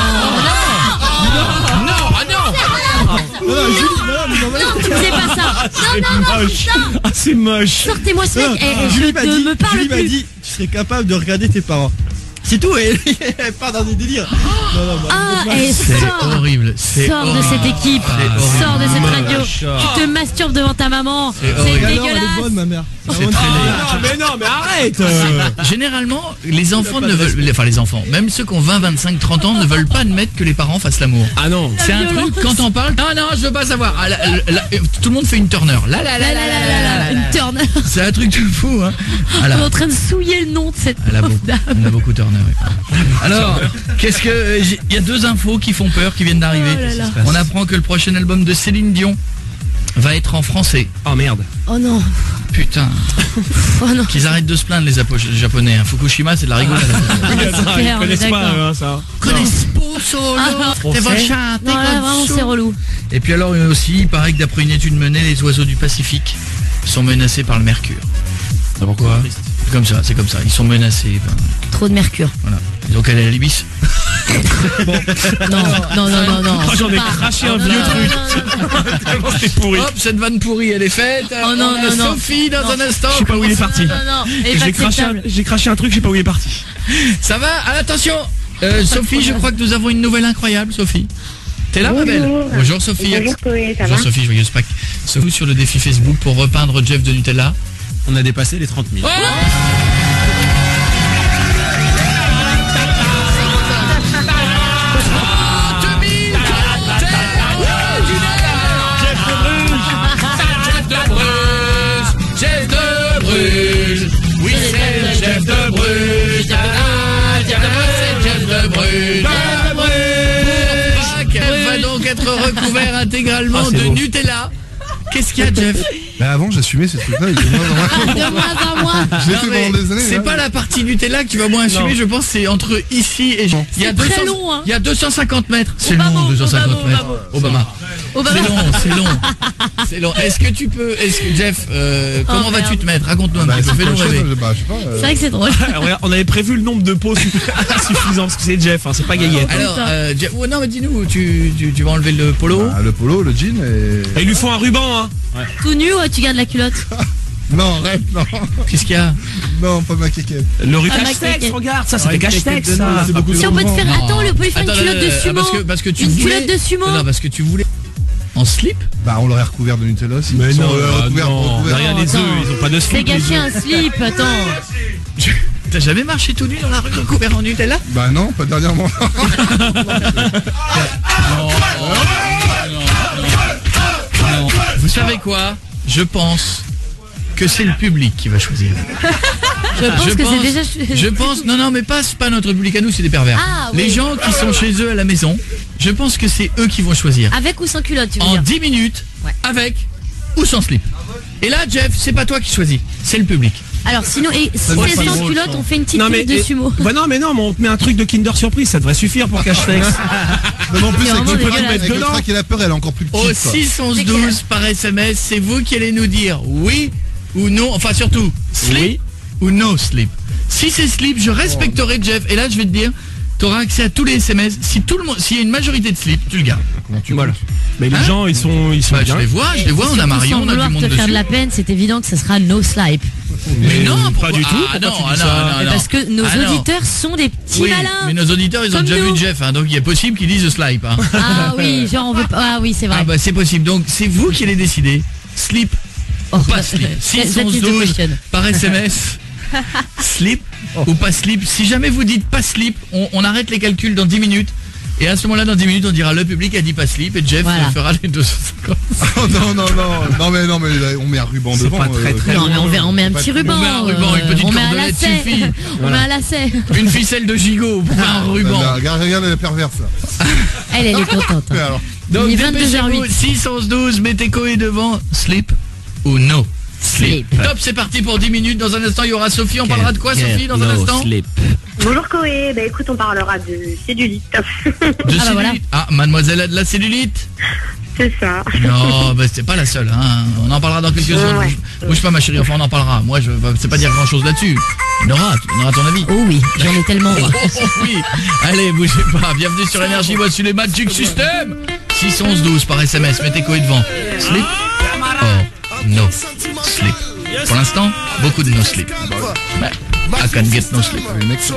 Speaker 1: Non, ah non.
Speaker 3: Non, non, Julie, non, mais non, mais
Speaker 4: Non, tu faisais pas ça.
Speaker 3: c'est
Speaker 4: Non, non, non,
Speaker 3: moche.
Speaker 4: putain.
Speaker 3: Ah, c'est moche.
Speaker 4: Sortez-moi ce mec.
Speaker 14: Non,
Speaker 4: Eh,
Speaker 14: ah,
Speaker 4: je
Speaker 14: Julie m'a
Speaker 4: ne
Speaker 14: dit-
Speaker 4: me parle
Speaker 14: Julie m'a
Speaker 4: plus.
Speaker 14: dit, tu serais capable de regarder tes parents.
Speaker 1: C'est tout, et elle part dans des délires. Non, non,
Speaker 4: Ah, et
Speaker 1: c'est
Speaker 4: sors
Speaker 1: horrible. C'est
Speaker 4: Sors de
Speaker 1: horrible.
Speaker 4: cette équipe,
Speaker 1: C'est
Speaker 4: sors de cette
Speaker 1: horrible.
Speaker 4: radio. Tu te masturbes devant ta maman.
Speaker 1: C'est
Speaker 4: C'est
Speaker 1: horrible.
Speaker 4: dégueulasse.
Speaker 14: ma mère.
Speaker 1: C'est très laid.
Speaker 3: Non, mais non, mais arrête. euh.
Speaker 1: Généralement, les enfants ne veulent, enfin les enfants, même ceux qui ont vingt, vingt-cinq, trente ans ne veulent pas admettre que les parents fassent l'amour.
Speaker 3: Ah non.
Speaker 1: C'est un truc, quand on parle, non, non, je veux pas savoir. Ah, là, là, tout le monde fait une turner. Là, là, là, là, là, là, là,
Speaker 4: Une turn.
Speaker 1: c'est un truc de fou, hein.
Speaker 4: On est en
Speaker 1: Alors,
Speaker 4: train de souiller le nom de cette
Speaker 1: elle a
Speaker 4: pauvre
Speaker 1: beaucoup,
Speaker 4: dame.
Speaker 1: on a beaucoup turner. Oui. Alors, qu'est-ce que, euh, j'ai- il y a deux infos qui font peur, qui viennent d'arriver.
Speaker 4: Oh là là.
Speaker 1: On apprend que le prochain album de Céline Dion va être en français.
Speaker 3: Oh merde.
Speaker 4: Oh non.
Speaker 1: Putain.
Speaker 4: Oh non.
Speaker 1: Qu'ils arrêtent de se plaindre les Apo- les japonais. hein. Fukushima, c'est de la rigolade.
Speaker 3: Ça,
Speaker 4: clair,
Speaker 3: ils
Speaker 4: on est
Speaker 3: connaissent pas
Speaker 4: d'accord.
Speaker 3: hein, ça.
Speaker 1: Connaissent pas solo.
Speaker 4: Ah,
Speaker 1: T'es
Speaker 3: français.
Speaker 1: vachant, t'es
Speaker 4: Non, là,
Speaker 1: comme
Speaker 4: vraiment,
Speaker 1: ça.
Speaker 4: c'est relou.
Speaker 1: Et puis alors euh, aussi, il paraît que d'après une étude menée, les oiseaux du Pacifique sont menacés par le mercure. Pourquoi? C'est comme ça, c'est comme ça. Ils sont menacés. ben,
Speaker 4: Trop de mercure.
Speaker 1: voilà. Ils ont qu'à aller à l'Ibis.
Speaker 4: Non, non, non, non, non.
Speaker 3: Oh, j'en ai
Speaker 4: Pas.
Speaker 3: craché un
Speaker 4: Non,
Speaker 3: vieux
Speaker 4: non,
Speaker 3: truc.
Speaker 4: non, non, non.
Speaker 3: Tellement c'est pourri.
Speaker 1: Hop, cette vanne pourrie, elle est faite.
Speaker 4: Oh non,
Speaker 1: On a
Speaker 4: non, non.
Speaker 1: Sophie dans
Speaker 4: Non.
Speaker 1: un instant.
Speaker 3: Je sais pas où il est parti.
Speaker 4: Non, non, elle est
Speaker 3: J'ai
Speaker 4: pas
Speaker 3: craché, un,
Speaker 4: acceptable.
Speaker 3: j'ai craché un truc, je sais pas où il est parti.
Speaker 1: Ça va? Ah, attention. Euh, Sophie, je crois que nous avons une nouvelle incroyable, Sophie. T'es là, ma belle? Bonjour, Sophie.
Speaker 16: Bonjour, Chloé, ça
Speaker 1: Bonjour,
Speaker 16: va?
Speaker 1: Sophie, joyeuse Pâques. Sophie sur le défi Facebook pour repeindre Jeff de Nutella.
Speaker 14: On a dépassé les trente mille.
Speaker 1: Jeff de Bruges, oui c'est le Jeff de Bruges, ah, c'est Jeff de Bruges. Pour Pâques, va donc être recouvert intégralement
Speaker 3: Ah, c'est
Speaker 1: de
Speaker 3: beau.
Speaker 1: Nutella. Qu'est-ce qu'il y a, Jeff?
Speaker 11: Mais avant, j'assumais ces trucs-là. ils étaient moins dans ma-
Speaker 4: De moins en moins.
Speaker 11: Je l'ai
Speaker 1: Non,
Speaker 11: fait
Speaker 1: mais
Speaker 11: pendant des années.
Speaker 1: c'est
Speaker 11: hein.
Speaker 1: pas la partie Nutella que tu vas moins assumer,
Speaker 3: Non.
Speaker 1: je pense c'est entre ici et il y a
Speaker 4: C'est
Speaker 1: deux cents
Speaker 4: très long, hein.
Speaker 1: il y a deux cent cinquante mètres. C'est
Speaker 4: Obama,
Speaker 1: long deux cent cinquante
Speaker 4: Obama,
Speaker 1: mètres. Obama.
Speaker 4: Obama.
Speaker 1: C'est long, c'est long. C'est long. Est-ce que tu peux est-ce que Jeff euh, comment
Speaker 4: Oh,
Speaker 1: vas-tu
Speaker 4: merde.
Speaker 1: te mettre? Raconte-nous un
Speaker 11: Bah,
Speaker 1: petit peu,
Speaker 11: c'est
Speaker 1: fais-nous
Speaker 11: pas
Speaker 1: rêver.
Speaker 11: chaud, bah, je sais pas. euh,
Speaker 4: C'est vrai que c'est drôle.
Speaker 3: Alors, regarde, on avait prévu le nombre de pots suffisant parce que c'est Jeff, hein, c'est pas Gaillette.
Speaker 1: Alors euh, Jeff, oh, non mais dis-nous, tu, tu, tu vas enlever le polo?
Speaker 11: bah, le polo, le jean et...
Speaker 3: Et il lui faut un ruban, hein.
Speaker 4: Tout nu ou tu gardes la culotte?
Speaker 11: Non, arrête, non.
Speaker 1: Qu'est-ce qu'il y a?
Speaker 11: Non, pas ma quéquette.
Speaker 3: Le ruban
Speaker 4: Ah,
Speaker 3: Castex,
Speaker 4: Mac-
Speaker 3: regarde, ça c'était
Speaker 11: Ouais,
Speaker 3: Castex,
Speaker 11: Castex de
Speaker 3: ça.
Speaker 11: nous, c'est beaucoup
Speaker 4: Si on peut te faire.
Speaker 1: Non.
Speaker 4: Attends, on peut lui faire une
Speaker 1: Attends,
Speaker 4: culotte de
Speaker 1: euh,
Speaker 4: sumo.
Speaker 1: parce que parce que tu
Speaker 4: Une
Speaker 1: voulais
Speaker 4: culotte de sumo.
Speaker 1: Non, parce que tu voulais en slip?
Speaker 11: Bah, on l'aurait recouvert de Nutella aussi.
Speaker 3: Mais
Speaker 11: Ils sont,
Speaker 3: non,
Speaker 11: euh,
Speaker 3: ah,
Speaker 11: recouverts,
Speaker 3: non,
Speaker 11: recouverts.
Speaker 3: derrière les œufs, ils ont pas de
Speaker 4: Fais
Speaker 3: slip. les
Speaker 4: gâcher
Speaker 3: œufs.
Speaker 4: un slip, attends.
Speaker 1: T'as jamais marché tout nu dans la rue recouvert en Nutella?
Speaker 11: Bah non, pas dernièrement.
Speaker 1: Non. Vous savez quoi? Je pense que c'est le public qui va choisir.
Speaker 4: Je pense que c'est déjà.
Speaker 1: Je pense, non, non, mais pas, c'est pas notre public à nous, c'est des pervers.
Speaker 4: Ah, oui.
Speaker 1: Les gens qui sont chez eux à la maison, je pense que c'est eux qui vont choisir.
Speaker 4: Avec ou sans culotte, tu veux
Speaker 1: En
Speaker 4: dire?
Speaker 1: dix minutes,
Speaker 4: Ouais.
Speaker 1: avec ou sans slip. Et là, Jeff, c'est pas toi qui choisis, c'est le public.
Speaker 4: Alors sinon, et si
Speaker 11: doit
Speaker 4: c'est
Speaker 11: pas
Speaker 4: sans
Speaker 11: drôle,
Speaker 4: culotte,
Speaker 11: ça.
Speaker 4: on fait une petite
Speaker 3: Non mais,
Speaker 4: culotte de
Speaker 3: et-
Speaker 4: sumo.
Speaker 3: bah non mais non, mais on te met un truc de Kinder Surprise, ça devrait suffire pour Castex.
Speaker 11: Non, mais en plus,
Speaker 4: C'est
Speaker 11: avec
Speaker 4: vraiment
Speaker 11: le trac-
Speaker 4: dégueulasse.
Speaker 11: avec le
Speaker 3: Dedans.
Speaker 11: trac et la peur, elle est encore plus petite.
Speaker 1: Au
Speaker 11: quoi.
Speaker 1: six onze
Speaker 4: C'est clair.
Speaker 1: douze par S M S, c'est vous qui allez nous dire oui ou non, enfin surtout, slip
Speaker 3: Oui.
Speaker 1: ou no slip. Si c'est slip, je respecterai Jeff. Et là, je vais te dire, tu auras accès à tous les S M S. Si tout le monde, s'il y a une majorité de slip, tu le gardes.
Speaker 11: Comment tu
Speaker 3: Voilà. Mais les
Speaker 1: Hein
Speaker 3: gens, ils sont, ils sont
Speaker 1: Bah, je
Speaker 3: bien.
Speaker 1: les vois, je les vois, on a
Speaker 4: Surtout
Speaker 1: Marion,
Speaker 4: sans
Speaker 1: on a
Speaker 4: vouloir
Speaker 1: du monde
Speaker 4: te faire
Speaker 1: dessus.
Speaker 4: de la peine, c'est évident que ce sera no slip.
Speaker 1: Mais non,
Speaker 3: pas
Speaker 1: pourquoi-
Speaker 3: du tout.
Speaker 1: Ah
Speaker 3: Pourquoi
Speaker 1: non,
Speaker 3: tu dis
Speaker 1: ah
Speaker 3: ça
Speaker 1: non, non,
Speaker 4: Mais
Speaker 1: non.
Speaker 4: parce que nos
Speaker 1: Ah non.
Speaker 4: auditeurs sont des petits
Speaker 1: Oui,
Speaker 4: malins.
Speaker 1: mais nos auditeurs, ils ont
Speaker 4: Comme
Speaker 1: déjà
Speaker 4: nous.
Speaker 1: vu Jeff, hein, donc il est possible qu'ils disent slip. Hein.
Speaker 4: Ah oui, genre on veut pas. Ah oui, c'est vrai.
Speaker 1: Ah bah c'est possible, donc c'est vous qui allez décider. Slip
Speaker 4: Oh,
Speaker 1: ou pas
Speaker 4: that-
Speaker 1: slip.
Speaker 4: that-
Speaker 1: six
Speaker 4: that
Speaker 1: onze
Speaker 4: is the
Speaker 1: douze
Speaker 4: question.
Speaker 1: par S M S. Slip ou pas slip. Si jamais vous dites pas slip, on, on arrête les calculs dans dix minutes. Et à ce moment-là, dans dix minutes, on dira le public a dit pas slip et Jeff
Speaker 4: Voilà.
Speaker 1: fera les deux cent cinquante.
Speaker 11: Oh, non, non, non, non, mais non, mais là, on met un ruban
Speaker 3: C'est
Speaker 11: devant.
Speaker 3: pas très,
Speaker 11: euh,
Speaker 3: très
Speaker 4: Non mais on met, on met un
Speaker 11: pas
Speaker 4: petit
Speaker 11: de-
Speaker 4: ruban.
Speaker 1: On met un ruban, une
Speaker 4: euh,
Speaker 1: petite
Speaker 4: on met un
Speaker 1: cordelette
Speaker 4: lacet.
Speaker 1: suffit.
Speaker 4: On met un lacet.
Speaker 1: Une ficelle de gigot pour faire un ruban.
Speaker 11: Bah, regarde, regarde la perverse là.
Speaker 4: Elle, elle est contente.
Speaker 11: Mais
Speaker 4: hein.
Speaker 11: alors,
Speaker 1: Donc
Speaker 4: Il est vingt-deux heures
Speaker 1: dépêchez-vous,
Speaker 4: huit.
Speaker 1: six onze douze, mettez Coé devant, slip ou no slip.
Speaker 4: Slip.
Speaker 1: Top, c'est parti pour dix minutes. Dans un instant, il y aura Sophie. On parlera de quoi, Sophie, dans un instant?
Speaker 16: Bonjour Chloé, bah écoute, on parlera de cellulite.
Speaker 1: De
Speaker 4: Ah, bah
Speaker 1: cellulite.
Speaker 4: voilà.
Speaker 1: Ah, mademoiselle a de la cellulite.
Speaker 16: C'est ça.
Speaker 1: Non, bah c'est pas la seule, hein. On en parlera dans quelques secondes.
Speaker 16: Ouais.
Speaker 1: Bouge, bouge pas, ma chérie, enfin on en parlera. Moi, je bah, sais pas dire grand chose là-dessus. Nora, tu donneras ton avis.
Speaker 4: Oh oui, j'en ai tellement.
Speaker 1: Oh,
Speaker 4: moi.
Speaker 1: oui. Allez, bougez pas. Bienvenue sur Énergie, voici les Magic System. six onze douze par S M S, mettez Coé devant. Slip or no slip. Pour l'instant, beaucoup de no slip. Ouais. I can get no sleep.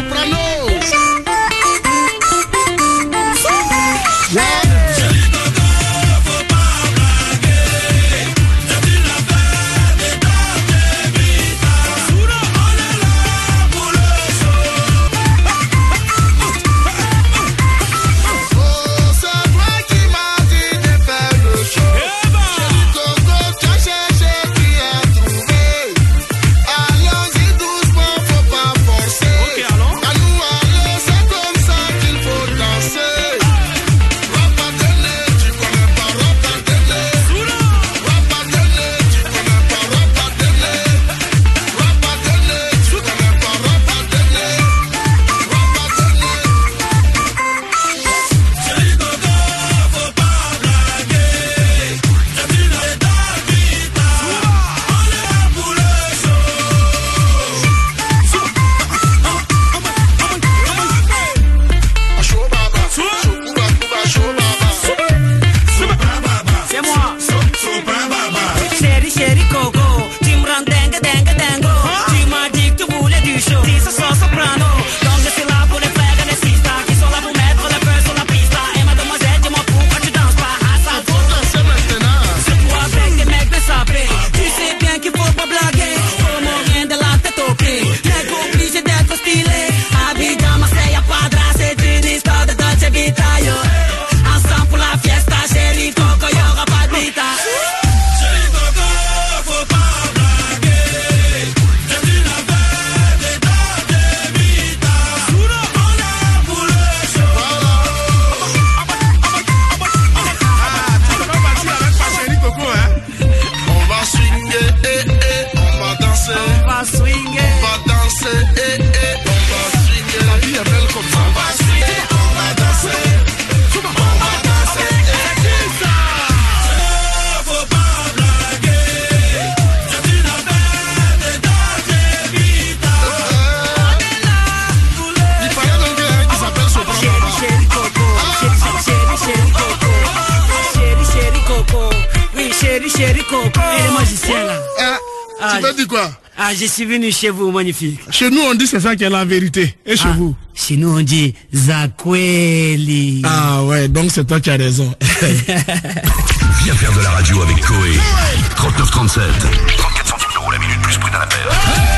Speaker 17: Tu t'as dit quoi?
Speaker 18: Ah, je suis venu chez vous, magnifique.
Speaker 17: Chez nous, on dit c'est ça qui est la vérité. Et chez
Speaker 18: ah,
Speaker 17: vous?
Speaker 18: Chez nous, on dit Zakweli.
Speaker 17: Ah ouais, donc c'est toi qui as raison.
Speaker 9: Viens faire de la radio avec Koé. trente-neuf trente-sept. trente-quatre centimes d'euros la minute, plus prix d'un appel.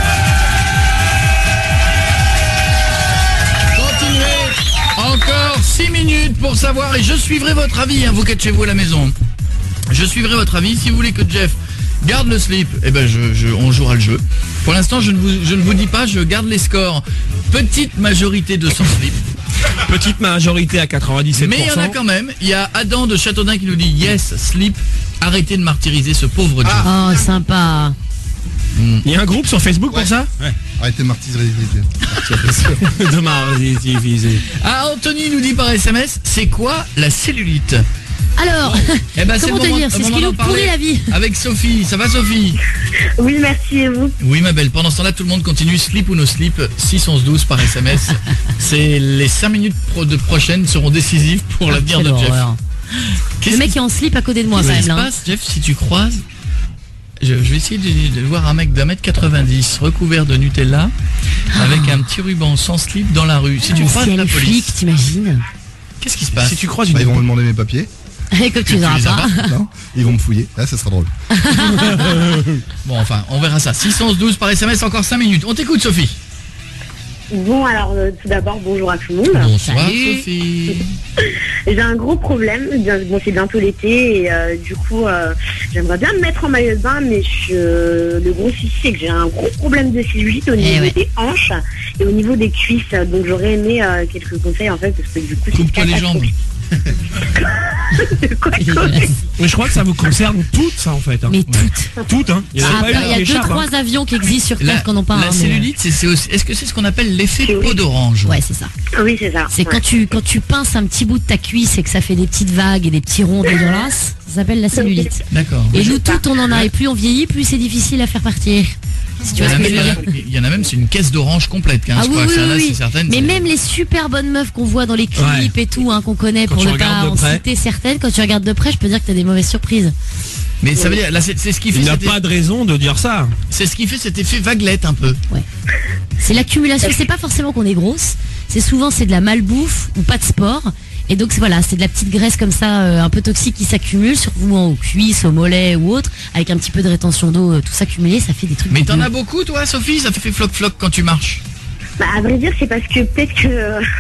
Speaker 1: Continuez. Encore six minutes pour savoir, et je suivrai votre avis, hein, vous qui êtes chez vous à la maison. Je suivrai votre avis. Si vous voulez que Jeff garde le slip, eh ben je, je, on jouera le jeu. Pour l'instant, je ne vous, je ne vous dis pas, je garde les scores. Petite majorité de sans slip.
Speaker 3: Petite majorité à quatre-vingt-dix-sept pour cent.
Speaker 1: Mais il y en a quand même. Il y a Adam de Châteaudun qui nous dit yes, slip. Arrêtez de martyriser ce pauvre Jeff.
Speaker 4: Oh, sympa.
Speaker 3: Il y a un groupe sur Facebook
Speaker 19: ouais.
Speaker 3: pour ça?
Speaker 19: Ouais. Arrêtez de martyriser.
Speaker 3: De martyriser.
Speaker 1: Ah, Anthony nous dit par S M S, c'est quoi la cellulite?
Speaker 4: Alors,
Speaker 1: eh ben,
Speaker 4: comment te dire, c'est ce qui nous pourrit la vie.
Speaker 1: Avec Sophie, ça va Sophie?
Speaker 16: Oui, merci, et vous?
Speaker 1: Oui ma belle, pendant ce temps-là tout le monde continue, slip ou no slip, six onze douze par S M S. C'est les cinq minutes pro de prochaines seront décisives pour l'avenir de Jeff.
Speaker 4: Le mec qui est en slip à côté de moi, quand même.
Speaker 1: Qu'est-ce qui se passe, Jeff, si tu croises je, je vais essayer de, de voir un mec d'un mètre quatre-vingt-dix recouvert de Nutella oh. avec un petit ruban sans slip dans la rue. Si tu croises la police,
Speaker 4: flic, t'imagines?
Speaker 1: Qu'est-ce qui se passe?
Speaker 3: Si tu croises une
Speaker 19: bah, ils vont me demander mes papiers.
Speaker 4: Et que tu les auras pas.
Speaker 19: Non, ils vont me fouiller. Là, ça sera drôle.
Speaker 1: Bon, enfin, on verra ça. six onze douze par S M S, encore cinq minutes. On t'écoute, Sophie.
Speaker 16: Bon, alors, euh, tout d'abord, bonjour à tout le monde.
Speaker 1: Bonsoir,
Speaker 16: Salut.
Speaker 1: Sophie.
Speaker 16: J'ai un gros problème. Bon, c'est bientôt l'été et euh, du coup, euh, j'aimerais bien me mettre en maillot de bain, mais je, euh, le gros souci, c'est que j'ai un gros problème de cellulite au niveau ouais. des hanches et au niveau des cuisses. Donc, j'aurais aimé euh, quelques conseils, en fait, parce que du coup, c'est
Speaker 1: coupe-toi les jambes.
Speaker 16: Quoi,
Speaker 3: mais je crois que ça vous concerne toutes, ça, en fait. Hein.
Speaker 4: Mais toutes.
Speaker 3: Toutes, hein.
Speaker 4: Il y a, ah, bah, y a deux, trois hein. avions qui existent sur Terre qu'on en parle.
Speaker 1: La hein, cellulite, mais... c'est aussi... est-ce que c'est ce qu'on appelle l'effet peau d'orange?
Speaker 4: Ouais, c'est ça.
Speaker 16: Oui, c'est ça.
Speaker 4: C'est ouais. quand tu quand tu pinces un petit bout de ta cuisse et que ça fait des petites vagues et des petits ronds dégueulasses, ça s'appelle la cellulite.
Speaker 1: D'accord.
Speaker 4: Et nous toutes, on en a. Et plus on vieillit, plus c'est difficile à faire partir. Si tu
Speaker 1: il, y
Speaker 4: vois
Speaker 1: même,
Speaker 4: ce que je veux dire.
Speaker 1: il y en a même, c'est une caisse d'orange complète. Hein,
Speaker 4: ah oui, oui,
Speaker 1: là,
Speaker 4: oui.
Speaker 1: Certaines,
Speaker 4: mais même les super bonnes meufs qu'on voit dans les clips ouais. et tout, hein, qu'on connaît, quand pour ne pas en citer certaines, quand tu regardes de près, je peux dire que tu as des mauvaises surprises.
Speaker 1: Mais ça veut dire, là, c'est c'est ce qui fait.
Speaker 3: Il n'a
Speaker 1: cet
Speaker 3: pas
Speaker 1: effet-
Speaker 3: de raison de dire ça.
Speaker 1: C'est ce qui fait cet effet vaguelette un peu.
Speaker 4: Ouais. C'est l'accumulation. C'est pas forcément qu'on est grosse. C'est souvent c'est de la malbouffe ou pas de sport. Et donc c'est- voilà, c'est de la petite graisse comme ça, euh, un peu toxique qui s'accumule, surtout aux cuisses, aux mollets ou autres, avec un petit peu de rétention d'eau, euh, tout s'accumulé, ça fait des trucs.
Speaker 1: Mais t'en
Speaker 4: dégueux.
Speaker 1: as beaucoup, toi, Sophie? Ça te fait floc-floc quand tu marches?
Speaker 16: Bah, à vrai dire, c'est parce que peut-être que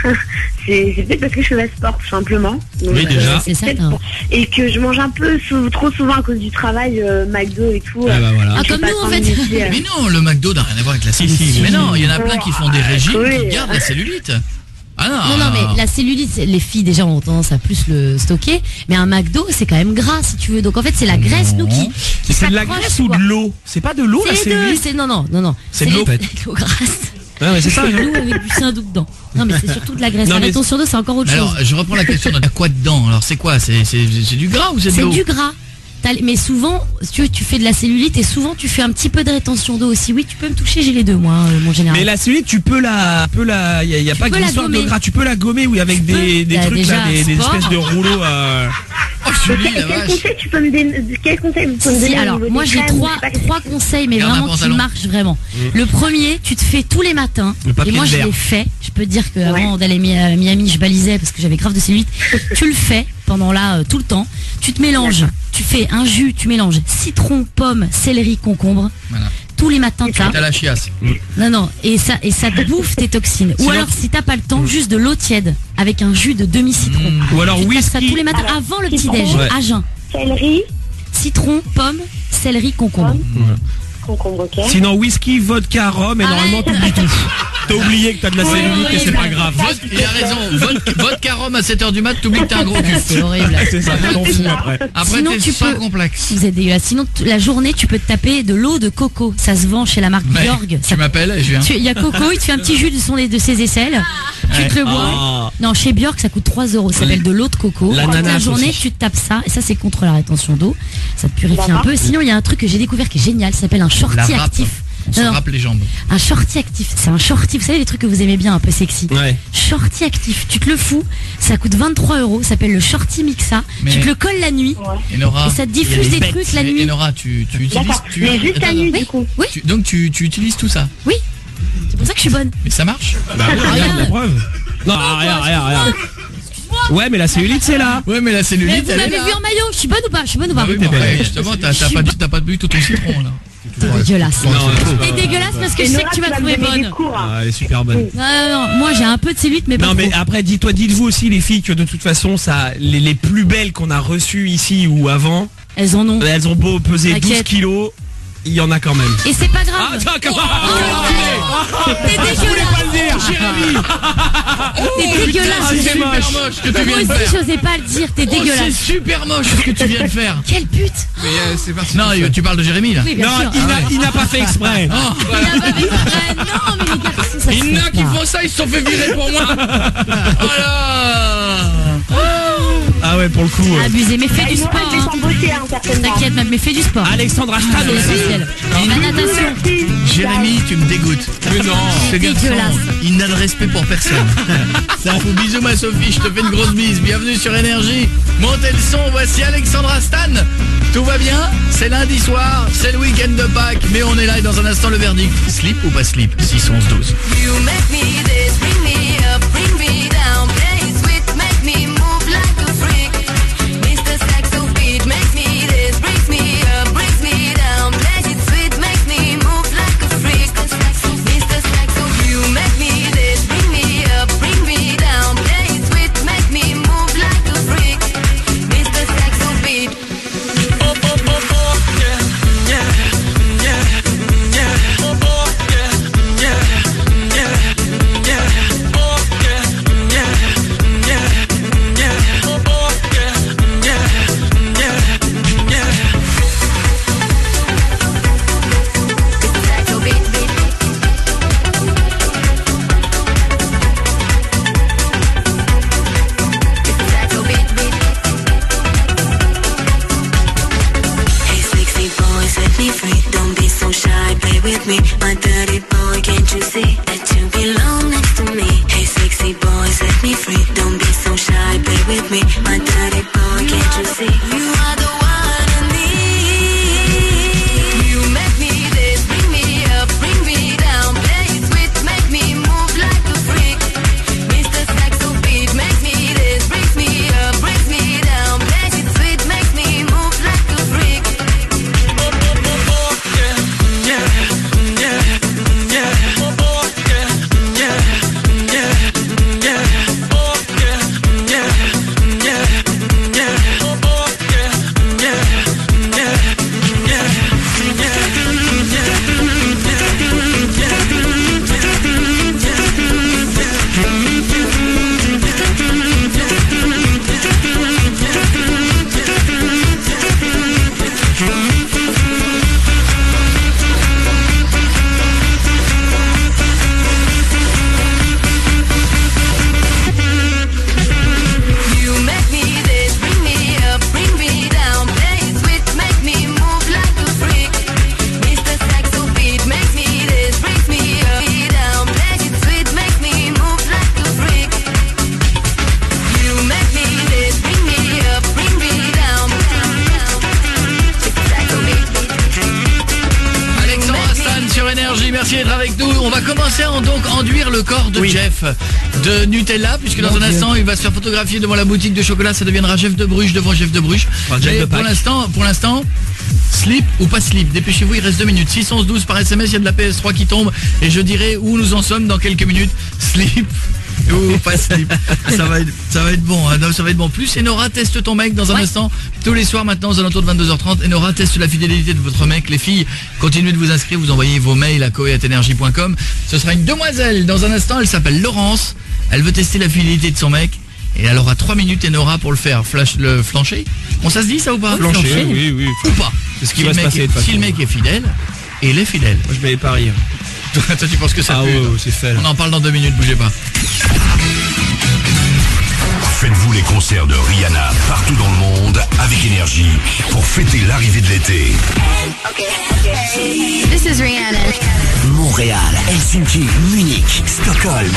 Speaker 16: c'est c'est peut-être parce que je fais le sport tout simplement. Donc,
Speaker 1: Oui, déjà.
Speaker 16: euh,
Speaker 4: C'est ça,
Speaker 16: peut-être
Speaker 4: hein.
Speaker 16: pour- et que je mange un peu sou- trop souvent à cause du travail, euh, McDo et tout.
Speaker 1: Ah bah voilà.
Speaker 4: Ah,
Speaker 16: Je
Speaker 4: comme
Speaker 16: fais
Speaker 4: nous,
Speaker 16: pas
Speaker 4: en
Speaker 16: tant
Speaker 4: fait.
Speaker 16: de métier, euh.
Speaker 1: Mais non, le McDo n'a rien à voir avec la
Speaker 3: Si,
Speaker 1: cellulite.
Speaker 3: si.
Speaker 1: Mais non, il y en a plein qui font des régimes,
Speaker 16: oui.
Speaker 1: qui gardent la cellulite. Ah non.
Speaker 4: Non, non, mais la cellulite, c'est- les filles déjà ont tendance à plus le stocker, mais un McDo, c'est quand même gras si tu veux. Donc en fait, c'est la graisse, nous, qui, qui
Speaker 3: C'est de la
Speaker 4: s'accroche,
Speaker 3: graisse ou de
Speaker 4: quoi.
Speaker 3: l'eau? C'est pas de l'eau la
Speaker 4: C'est les deux,
Speaker 3: cellulite?
Speaker 4: c'est non, non, non, non.
Speaker 3: C'est de l'eau.
Speaker 4: les- de l'eau grasse.
Speaker 3: Ouais, ouais, c'est ça.
Speaker 4: C'est de
Speaker 3: hein.
Speaker 4: l'eau avec du cindou dedans. Non, mais c'est surtout de la graisse.
Speaker 3: Non,
Speaker 4: La
Speaker 3: mais-
Speaker 4: rétention d'eau, c'est encore autre
Speaker 1: Mais
Speaker 4: chose.
Speaker 1: alors, je reprends la question. T'as quoi dedans? Alors, c'est quoi? C'est c'est- c'est du gras ou c'est de
Speaker 4: C'est
Speaker 1: l'eau?
Speaker 4: du gras. T'as- Mais souvent, si tu veux, tu fais de la cellulite et souvent tu fais un petit peu de rétention d'eau aussi. Oui, tu peux me toucher, j'ai les deux, moi, euh, mon général.
Speaker 3: Mais la cellulite, tu peux la, tu peux la, y a, y a
Speaker 4: Tu
Speaker 3: pas
Speaker 4: peux
Speaker 3: qu'une
Speaker 4: la
Speaker 3: histoire de
Speaker 4: gommer.
Speaker 3: gras, tu peux la gommer, oui, avec
Speaker 4: Tu
Speaker 3: des,
Speaker 4: peux.
Speaker 3: des
Speaker 4: Bah,
Speaker 3: trucs
Speaker 4: déjà,
Speaker 3: là, des, des
Speaker 4: sport.
Speaker 3: espèces de rouleaux. Euh...
Speaker 1: Oh, Julie, la
Speaker 16: Quel
Speaker 1: vache.
Speaker 16: conseil tu peux me donner? Quel conseil vous pouvez me
Speaker 4: Si,
Speaker 16: donner au
Speaker 4: alors,
Speaker 16: niveau des
Speaker 4: moi j'ai
Speaker 16: crèmes,
Speaker 4: trois,
Speaker 16: je sais pas,
Speaker 4: trois conseils, mais
Speaker 1: Garde un
Speaker 4: vraiment qui
Speaker 1: pantalon.
Speaker 4: marchent vraiment. Le premier, tu te fais tous les matins.
Speaker 3: Le papier
Speaker 4: Et moi
Speaker 3: de
Speaker 4: je
Speaker 3: verre.
Speaker 4: l'ai fait. Je peux te dire qu'avant d'aller mi- à Miami, je balisais parce que j'avais grave de cellulite. Tu le fais pendant là, euh, tout le temps. Tu te mélanges. Tu fais un jus, tu mélanges citron, pomme, céleri, concombre.
Speaker 1: Voilà.
Speaker 4: Tous les matins, ça.
Speaker 1: T'as la chiasse.
Speaker 4: Non, non, et ça, et ça te bouffe tes toxines. Ou
Speaker 3: Sinon-
Speaker 4: alors, si t'as pas le temps, juste de l'eau tiède avec un jus de demi-citron.
Speaker 3: Ou alors
Speaker 4: Tu te passes ça
Speaker 3: whisky.
Speaker 4: tous les matins avant le petit déj,
Speaker 3: Ouais.
Speaker 4: à jeun.
Speaker 16: Céleri,
Speaker 4: Citron, pomme, céleri, concombre.
Speaker 16: concombre, ok.
Speaker 3: Sinon whisky, vodka, rhum, et normalement t'oublies tout. T'as oublié que t'as de la cellulite et c'est pas grave.
Speaker 1: Vod- Il a raison. Vodka, vodka rhum à sept heures du mat, t'oublies que t'as un gros cul.
Speaker 4: C'est horrible.
Speaker 3: C'est ça, t'en fous après.
Speaker 1: Après,
Speaker 4: Sinon,
Speaker 1: t'es
Speaker 4: tu
Speaker 1: sans
Speaker 4: peux-
Speaker 1: complexe.
Speaker 4: Vous êtes dégueulasse. Sinon, t- la journée, tu peux te taper de l'eau de coco. Ça se vend chez la marque
Speaker 1: Mais
Speaker 4: Bjorg. Ça-
Speaker 1: tu m'appelles et je viens.
Speaker 4: tu- Il y a coco, il te fait un petit jus de, son, de ses aisselles. Tu te le bois.
Speaker 3: Ah.
Speaker 4: Non, chez Bjork, ça coûte trois euros. Ça s'appelle de l'eau de coco. Toute la
Speaker 3: L'ananas
Speaker 4: journée,
Speaker 3: aussi.
Speaker 4: tu te tapes ça. Et ça, c'est contre la rétention d'eau. Ça te purifie un
Speaker 16: D'accord.
Speaker 4: peu. Sinon, il y a un truc que j'ai découvert qui est génial. Ça s'appelle un
Speaker 1: La
Speaker 4: shorty
Speaker 1: râpe.
Speaker 4: actif.
Speaker 1: On se
Speaker 4: Non, non,
Speaker 1: râpe les jambes.
Speaker 4: un shorty actif. C'est un shorty. Vous savez, les trucs que vous aimez bien, un peu sexy.
Speaker 3: Ouais.
Speaker 4: Shorty actif. Tu te le fous. Ça coûte vingt-trois euros. Ça s'appelle le shorty mixa.
Speaker 1: Mais-
Speaker 4: Tu te le colles la nuit.
Speaker 1: Et Nora.
Speaker 4: Et ça te diffuse des trucs la
Speaker 1: Et-
Speaker 4: nuit.
Speaker 1: Et Nora, tu, tu utilises.
Speaker 16: D'accord.
Speaker 1: Tu,
Speaker 16: Mais juste la
Speaker 1: Attends,
Speaker 16: nuit,
Speaker 1: attends.
Speaker 16: du coup.
Speaker 4: Oui,
Speaker 1: Tu- donc tu, tu utilises tout ça.
Speaker 4: oui. C'est pour ça que je suis bonne.
Speaker 1: Mais ça marche.
Speaker 3: Bah oui, regarde
Speaker 4: Regarde.
Speaker 3: la preuve. Non, rien, rien, rien. Ouais, mais la cellulite c'est là.
Speaker 1: Ouais, mais la
Speaker 4: Mais
Speaker 1: cellulite,
Speaker 4: vous
Speaker 1: elle est
Speaker 4: m'avez
Speaker 1: là.
Speaker 4: vu en maillot. Je suis bonne ou pas Je suis bonne ou pas
Speaker 1: Ah oui,
Speaker 3: t'es
Speaker 1: mais
Speaker 3: belle.
Speaker 1: justement, t'as t'as pas, t'as pas bu tout ton citron là.
Speaker 4: T'es dégueulasse.
Speaker 3: Non,
Speaker 4: T'es dégueulasse parce que
Speaker 16: Et
Speaker 4: je sais
Speaker 16: Nora,
Speaker 4: que tu vas
Speaker 16: me
Speaker 4: trouver
Speaker 16: donner des
Speaker 4: bonne.
Speaker 16: cours, hein.
Speaker 3: Ah, elle est super bonne.
Speaker 4: Non, non, non. Moi, j'ai un peu de cellulite, mais pas
Speaker 3: Non mais
Speaker 4: trop.
Speaker 3: après dis-toi, dites-vous aussi les filles que de toute façon ça, les, les plus belles qu'on a reçues ici ou avant,
Speaker 4: Elles en ont.
Speaker 3: elles ont beau peser douze
Speaker 4: T'inquiète.
Speaker 3: kilos, il y en a quand même.
Speaker 4: Et c'est pas
Speaker 3: Ah
Speaker 4: grave.
Speaker 3: tiens, comment
Speaker 4: T'es
Speaker 3: Je voulais
Speaker 4: dégueulasse.
Speaker 3: pas le dire, Jérémy.
Speaker 4: T'es dégueulasse.
Speaker 1: Ah, c'est
Speaker 3: c'est
Speaker 1: super
Speaker 3: moche.
Speaker 1: moche ce que tu
Speaker 4: Moi
Speaker 1: viens de
Speaker 4: aussi,
Speaker 1: faire.
Speaker 4: j'osais pas le dire. T'es
Speaker 1: Oh, c'est
Speaker 4: dégueulasse.
Speaker 1: super moche ce que tu viens de faire.
Speaker 4: Quel but.
Speaker 19: Mais euh, c'est parti.
Speaker 1: Non, tu parles de Jérémy là.
Speaker 4: Oui, bien
Speaker 3: Non,
Speaker 4: sûr.
Speaker 3: il n'a- il n'a pas fait exprès.
Speaker 1: Oh,
Speaker 4: Il a pas fait exprès. Non, mais les garçons, ça se
Speaker 1: il y en a
Speaker 4: fait
Speaker 1: qui
Speaker 4: pas.
Speaker 1: font ça, ils se sont fait virer pour moi. Voilà.
Speaker 3: Ah ouais, pour le coup. euh,
Speaker 4: Abusé, mais fais
Speaker 16: Et
Speaker 4: du
Speaker 16: Nora,
Speaker 4: sport.
Speaker 16: je vais
Speaker 4: hein.
Speaker 16: t'embaucher, hein, certainement.
Speaker 4: T'inquiète, mais fais du sport.
Speaker 3: Alexandra Stan
Speaker 4: C'est
Speaker 3: aussi.
Speaker 4: essentiel. La natation.
Speaker 16: Merci.
Speaker 1: Jérémy, tu me dégoûtes.
Speaker 3: Mais non.
Speaker 1: Ce garçon,
Speaker 4: Dégueulasse.
Speaker 1: il n'a de respect pour personne. Ça fout bisous ma Sophie, je te fais une grosse bise. Bienvenue sur Énergie. Montez le son, voici Alexandra Stan. Tout va bien? C'est lundi soir, c'est le week-end de Pâques, mais on est là et dans un instant le verdict. Slip ou pas slip? six, onze, douze.
Speaker 6: You make me this, bring me up, bring me down, play sweet, make me move like a freak. Mister Saxo Beat, make me this, brings me up, brings me down, play it sweet, make me move like a freak. Mister Saxo, you make me this, bring me up, bring me down, play it sweet, make me move like a freak. Mister Saxo Beat. Oh oh oh oh, yeah, yeah, yeah, yeah, oh oh yeah, yeah, yeah, yeah, oh yeah, yeah, yeah, yeah, oh oh yeah, yeah, yeah, yeah. Mister Saxo Beat, beat, beat. Mister Saxo Beat, beat. Hey sexy boy, set me free. Don't be so shy, play with me. My dirty boy, can't you see that you belong next to me? Hey sexy boy, set me free. Don't be so shy, play with me. My dirty boy, can't you see? You are the one I need.
Speaker 1: merci d'être avec nous. On va commencer à en- donc enduire le corps de
Speaker 3: Oui.
Speaker 1: Jeff de Nutella, puisque dans
Speaker 3: Mon
Speaker 1: un
Speaker 3: Dieu.
Speaker 1: instant il va se faire photographier devant la boutique de chocolat. Ça deviendra Jeff de Bruges devant Jeff de Bruges.
Speaker 3: Enfin, Jeff
Speaker 1: Mais
Speaker 3: de
Speaker 1: pour
Speaker 3: Pâques.
Speaker 1: l'instant, pour l'instant, slip ou pas slip, dépêchez-vous, il reste deux minutes. six onze douze par S M S, il y a de la P S trois qui tombe et je dirai où nous en sommes dans quelques minutes. Slip ou pas slip. Ça va être, ça va être bon, hein. Non, ça va être bon. Plus Enora teste ton mec dans un
Speaker 4: Ouais.
Speaker 1: instant. Tous les soirs maintenant aux alentours de vingt-deux heures trente. Enora teste la fidélité de votre mec. Les filles, continuez de vous inscrire, vous envoyez vos mails à coé arobase énergie point com. Ce sera une demoiselle dans un instant, elle s'appelle Laurence. Elle veut tester la fidélité de son mec. Et elle aura trois minutes Enora pour le faire. Flash, le flancher. Bon, ça se dit ça ou pas?
Speaker 3: Flancher,
Speaker 1: Flancher.
Speaker 3: oui, oui.
Speaker 1: Ou pas.
Speaker 3: C'est ce qui
Speaker 1: Si
Speaker 3: va
Speaker 1: le
Speaker 3: se
Speaker 1: mec
Speaker 3: passer,
Speaker 1: est-
Speaker 3: de toute
Speaker 1: Si
Speaker 3: façon.
Speaker 1: le mec est fidèle, et il est fidèle.
Speaker 3: Moi, je vais pas rire.
Speaker 1: Toi, toi, tu penses que ça
Speaker 3: Ah
Speaker 1: pue,
Speaker 3: ouais,
Speaker 1: toi.
Speaker 3: ouais, c'est fait, là.
Speaker 1: On en parle dans deux minutes, bougez pas.
Speaker 9: Faites-vous les concerts de Rihanna partout dans le monde avec énergie pour fêter l'arrivée de l'été.
Speaker 12: This is Rihanna.
Speaker 10: Montréal, Helsinki, Munich, Stockholm.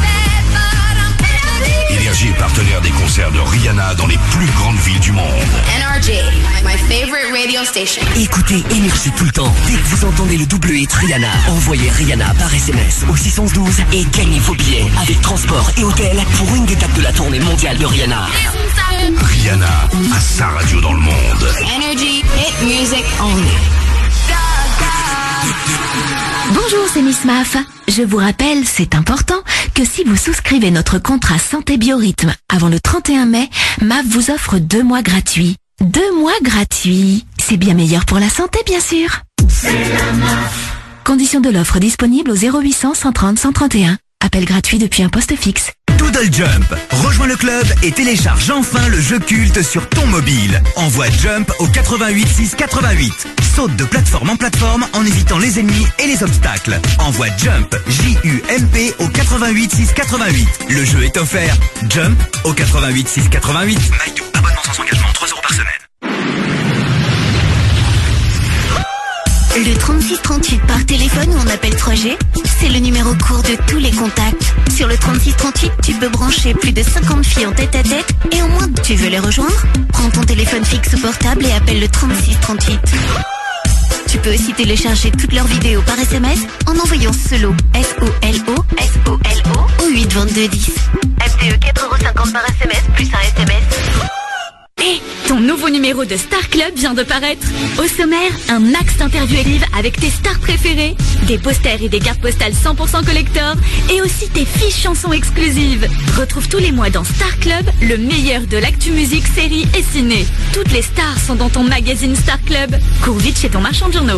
Speaker 9: Énergie est partenaire des concerts de Rihanna dans les plus grandes villes du monde.
Speaker 12: N R J, my favorite radio station.
Speaker 10: Écoutez Énergie tout le temps. Dès que vous entendez le double hit Rihanna, envoyez Rihanna par S M S au six onze douze et gagnez vos billets avec transport et hôtel pour une étape de la tournée mondiale de Rihanna.
Speaker 9: Rihanna a sa radio dans le monde.
Speaker 12: Energy, hit music only.
Speaker 20: Bonjour, c'est Miss Maf. Je vous rappelle, c'est important, que si vous souscrivez notre contrat Santé Biorhythme avant le trente et un mai, M A F vous offre deux mois gratuits. Deux mois gratuits. C'est bien meilleur pour la santé, bien sûr. Conditions de l'offre disponible au zéro huit cents, cent trente, cent trente et un. Appel gratuit depuis un poste fixe.
Speaker 21: Doodle Jump. Rejoins le club et télécharge enfin le jeu culte sur ton mobile. Envoie Jump au quatre-vingt-huit six quatre-vingt-huit. Saute de plateforme en plateforme en évitant les ennemis et les obstacles. Envoie Jump, J U M P au quatre-vingt-huit six quatre-vingt-huit. Le jeu est offert. Jump au quatre-vingt-huit six quatre-vingt-huit. Maïtou, abonnement sans engagement, trois euros par semaine.
Speaker 20: Le trente-six trente-huit par téléphone ou en appel trois G, c'est le numéro court de tous les contacts. Sur le trente-six trente-huit, tu peux brancher plus de cinquante filles en tête à tête et au moins tu veux les rejoindre? Prends ton téléphone fixe ou portable et appelle le trente-six trente-huit. Tu peux aussi télécharger toutes leurs vidéos par S M S en envoyant SOLO, S O L O, S O L O, au huit vingt-deux dix. M T E quatre euros cinquante par S M S plus un S M S.
Speaker 12: Hé, ton nouveau numéro de Star Club vient de paraître. Au sommaire, un max d'interviews et livres avec tes stars préférées, des posters et des cartes postales cent pour cent collector, et aussi tes fiches chansons exclusives. Retrouve tous les mois dans Star Club, le meilleur de l'actu musique, série et ciné. Toutes les stars sont dans ton magazine Star Club. Cours vite chez ton marchand de journaux.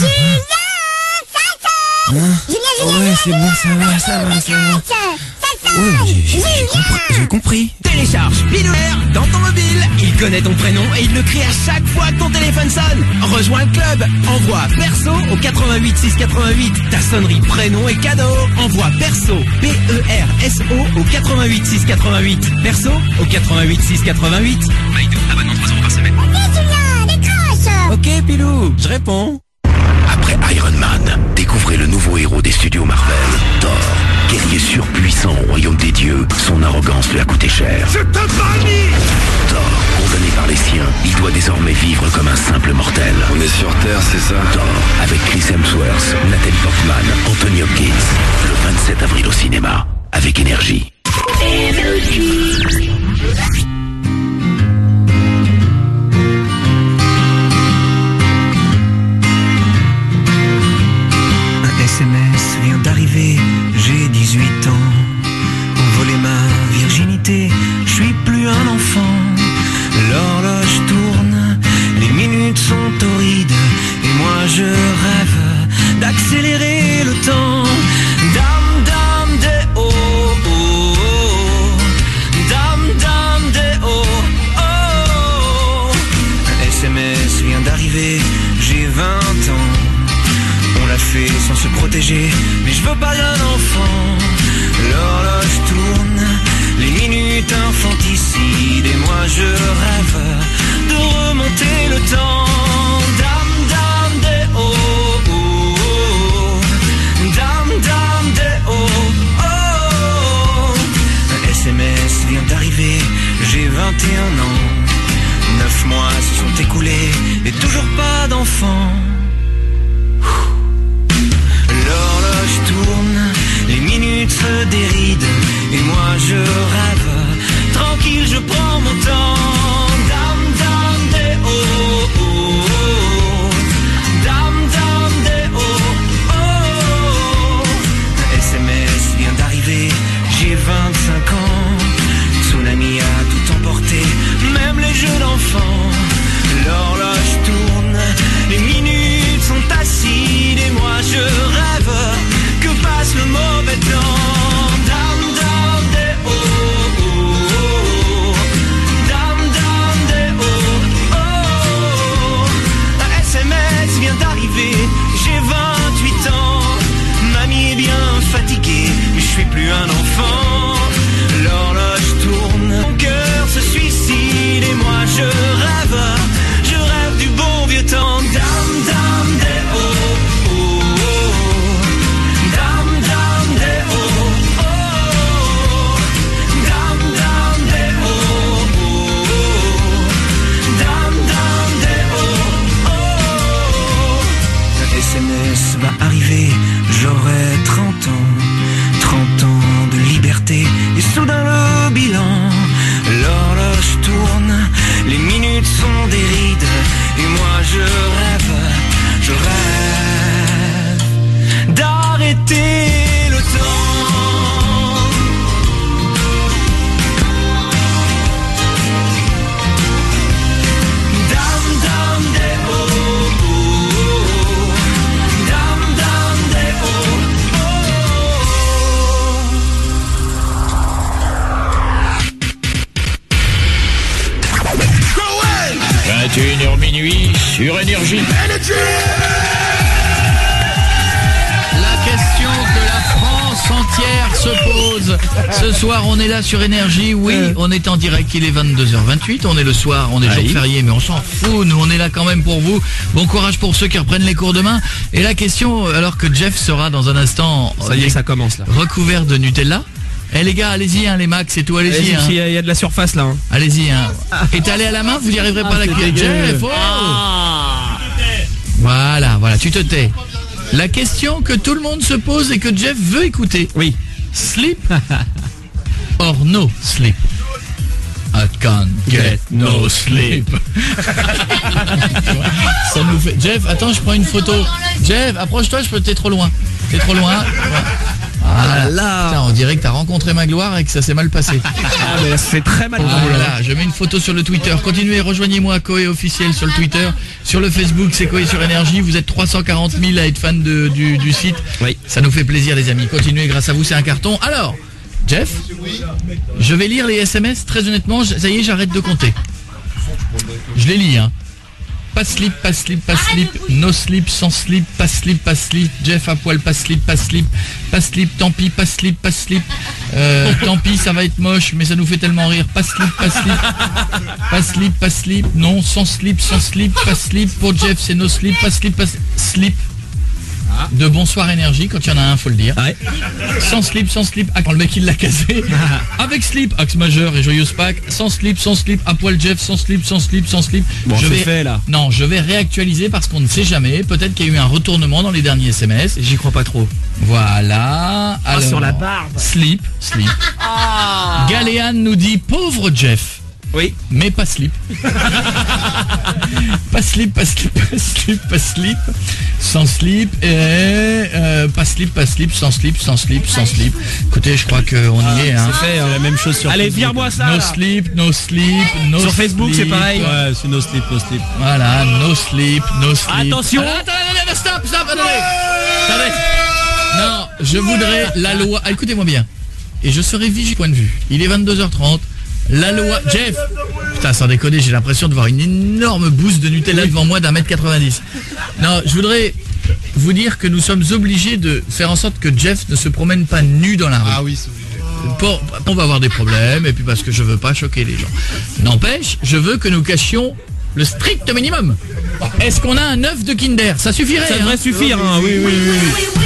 Speaker 3: Hein Ouais, c'est bon, ça va, ça va, ça va. Ouais, j'ai- j'ai j'ai compris, j'ai compris.
Speaker 22: Télécharge Bidouaire dans ton mobile. Il connaît ton prénom et il le crie à chaque fois que ton téléphone sonne. Rejoins le club. Envoie perso au quatre-vingt-huit six quatre-vingt-huit. Ta sonnerie prénom est cadeau. Envoie perso, P E R S O au quatre-vingt-huit six quatre-vingt-huit. Perso au quatre-vingt-huit six quatre-vingt-huit. Maïdou, abonnement trois euros par semaine.
Speaker 3: Ok, Pilou, je réponds.
Speaker 9: Après Iron Man, découvrez le nouveau héros des studios Marvel, Thor. Guerrier surpuissant au royaume des dieux, son arrogance lui a coûté cher.
Speaker 10: Je te bannis!
Speaker 9: Thor, condamné par les siens, il doit désormais vivre comme un simple mortel. On est sur Terre, c'est ça? Thor, avec Chris Hemsworth, Nathalie Portman, Anthony Hopkins, le vingt-sept avril au cinéma, avec Énergie.
Speaker 6: Un S M S vient d'arriver, j'ai dix-huit ans. On volait ma virginité, je suis plus un enfant. L'horloge tourne, les minutes sont torrides, et moi je rêve d'accélérer le temps. Dame, dame, des oh, oh, oh. Dame, dame, des oh, oh, oh. Un S M S vient d'arriver, j'ai vingt ans. On l'a fait sans se protéger, mais je veux pas d'un enfant. L'horloge tourne, les minutes infanticides, et moi je rêve de remonter le temps. Dame, dame, des oh, oh, oh. Dame, dame, des oh, oh, oh. Un S M S vient d'arriver, j'ai vingt et un ans. Neuf mois se sont écoulés, et toujours pas d'enfant. L'horloge minutes se dérident et moi je rêve. Tranquille, je prends mon temps. Dam dam des oh oh oh. Dam dam des oh oh. S M S vient d'arriver, j'ai vingt-cinq ans. Tsunami a tout emporté, même les jeux d'enfants. L'horloge tourne, les minutes sont acides et moi je rêve que passe le mauvais temps. Dam dam des oh oh oh. Dam dam des oh oh. Un S M S vient d'arriver, j'ai vingt-huit ans. Mamie est bien fatiguée, mais je suis plus un enfant. L'horloge tourne, mon cœur se suicide et moi je rêve. Je rêve du bon vieux temps. Dam dam des oh oh oh. Dam dam des oh oh. Dam dam des oh oh. Dam dam des oh oh. Le S M S va arriver, j'aurai trente ans. Trente ans de liberté et soudain le bilan. L'horloge tourne, les minutes sont des rides et moi je rêve, je rêve d'arrêter le temps. Dam dam des oh oh. Dam dam des oh
Speaker 15: vingt et une heures minuit sur Énergie.
Speaker 1: La question que la France entière se pose. Ce soir, on est là sur Énergie. Oui, on est en direct. Il est vingt-deux heures vingt-huit. On est le soir, on est jour férié, mais on s'en fout. Nous, on est là quand même pour vous. Bon courage pour ceux qui reprennent les cours demain. Et la question, alors que Jeff sera dans un instant...
Speaker 14: Ça y est, ça commence là.
Speaker 1: Recouvert de Nutella. Eh les gars, allez-y, hein, les Max et tout, allez-y.
Speaker 14: Allez-y,
Speaker 1: hein.
Speaker 14: il y, y a de la surface là. Hein.
Speaker 1: Allez-y. Hein. Étalé à la main, vous n'y arriverez pas
Speaker 14: Ah,
Speaker 1: à la cuillère.
Speaker 14: c'est dégueu.
Speaker 1: Jeff, oh Voilà, voilà, tu te tais. La question que tout le monde se pose et que Jeff veut écouter.
Speaker 14: Oui.
Speaker 1: Sleep or no sleep? I can't get no sleep. Ça nous fait... Jeff, attends, je prends une photo. Jeff, approche-toi, je peux... T'es trop loin. T'es trop loin. Ah là. Putain, on dirait que t'as rencontré ma gloire et que ça s'est mal passé.
Speaker 14: Ah mais c'est très mal.
Speaker 1: Voilà, je mets une photo sur le Twitter. Continuez, rejoignez-moi Koé officiel sur le Twitter, sur le Facebook, c'est Koé sur Énergie. Vous êtes trois cent quarante mille à être fan de, du, du site.
Speaker 14: Oui.
Speaker 1: Ça nous fait plaisir les amis. Continuez, grâce à vous, c'est un carton. Alors, Jeff, je vais lire les S M S. Très honnêtement, ça y est, j'arrête de compter. Je les lis, hein. Pas slip, pas slip, pas slip, no slip, sans slip, pas slip, pas slip, Jeff à poil, pas slip, pas slip, pas slip, tant pis, pas slip, pas slip, euh, tant pis, ça va être moche, mais ça nous fait tellement rire, pas slip, pas slip, pas slip, pas slip, non, sans slip, sans slip, pas slip, pour Jeff c'est no slip, pas slip, pas slip, de Bonsoir Énergie, quand il y en a un, faut le dire. Ouais. Sans slip, sans slip, ah, quand le mec il l'a casé. Avec slip, axe majeur et joyeuse Pâques. Sans slip, sans slip, à poil Jeff, sans slip, sans slip, sans slip.
Speaker 14: Bon,
Speaker 1: je
Speaker 14: c'est
Speaker 1: vais...
Speaker 14: fait là.
Speaker 1: Non, je vais réactualiser parce qu'on ne sait jamais. Peut-être qu'il y a eu un retournement dans les derniers S M S.
Speaker 14: J'y crois pas trop.
Speaker 1: Voilà.
Speaker 14: Ah, sur la barbe.
Speaker 1: Slip, slip.
Speaker 14: Ah.
Speaker 1: Galéane nous dit pauvre Jeff.
Speaker 14: Oui.
Speaker 1: Mais pas slip. Pas slip, pas slip, pas slip, pas slip. Sans slip et euh, pas slip, pas slip, sans slip, sans slip, sans slip. Écoutez, je crois qu'on
Speaker 14: ah,
Speaker 1: y est. Hein.
Speaker 14: C'est fait, hein, la même chose sur
Speaker 1: Allez,
Speaker 14: Facebook.
Speaker 1: vire-moi ça. No là. slip, no slip, no
Speaker 14: Sur Facebook,
Speaker 1: slip.
Speaker 14: c'est pareil.
Speaker 1: Ouais,
Speaker 14: c'est no slip, no slip.
Speaker 1: Voilà, no slip, no slip.
Speaker 14: Attention.
Speaker 1: Ah, attendez, attendez, stop, stop, attendez. Attendez. Non, je voudrais la loi. Ah, écoutez-moi bien. Et je serai vigilant point de vue. Il est vingt-deux heures trente. La loi... Jeff. Putain, sans déconner, j'ai l'impression de voir une énorme bouse de Nutella devant moi d'un mètre quatre-vingt-dix. Non, je voudrais vous dire que nous sommes obligés de faire en sorte que Jeff ne se promène pas nu dans la rue.
Speaker 19: Ah oui, c'est obligé.
Speaker 1: Pour, on va avoir des problèmes, et puis parce que je veux pas choquer les gens. N'empêche, je veux que nous cachions le strict minimum. Est-ce qu'on a un œuf de Kinder? Ça suffirait.
Speaker 14: Ça devrait
Speaker 1: hein.
Speaker 14: suffire, hein. Oui, oui, oui, oui.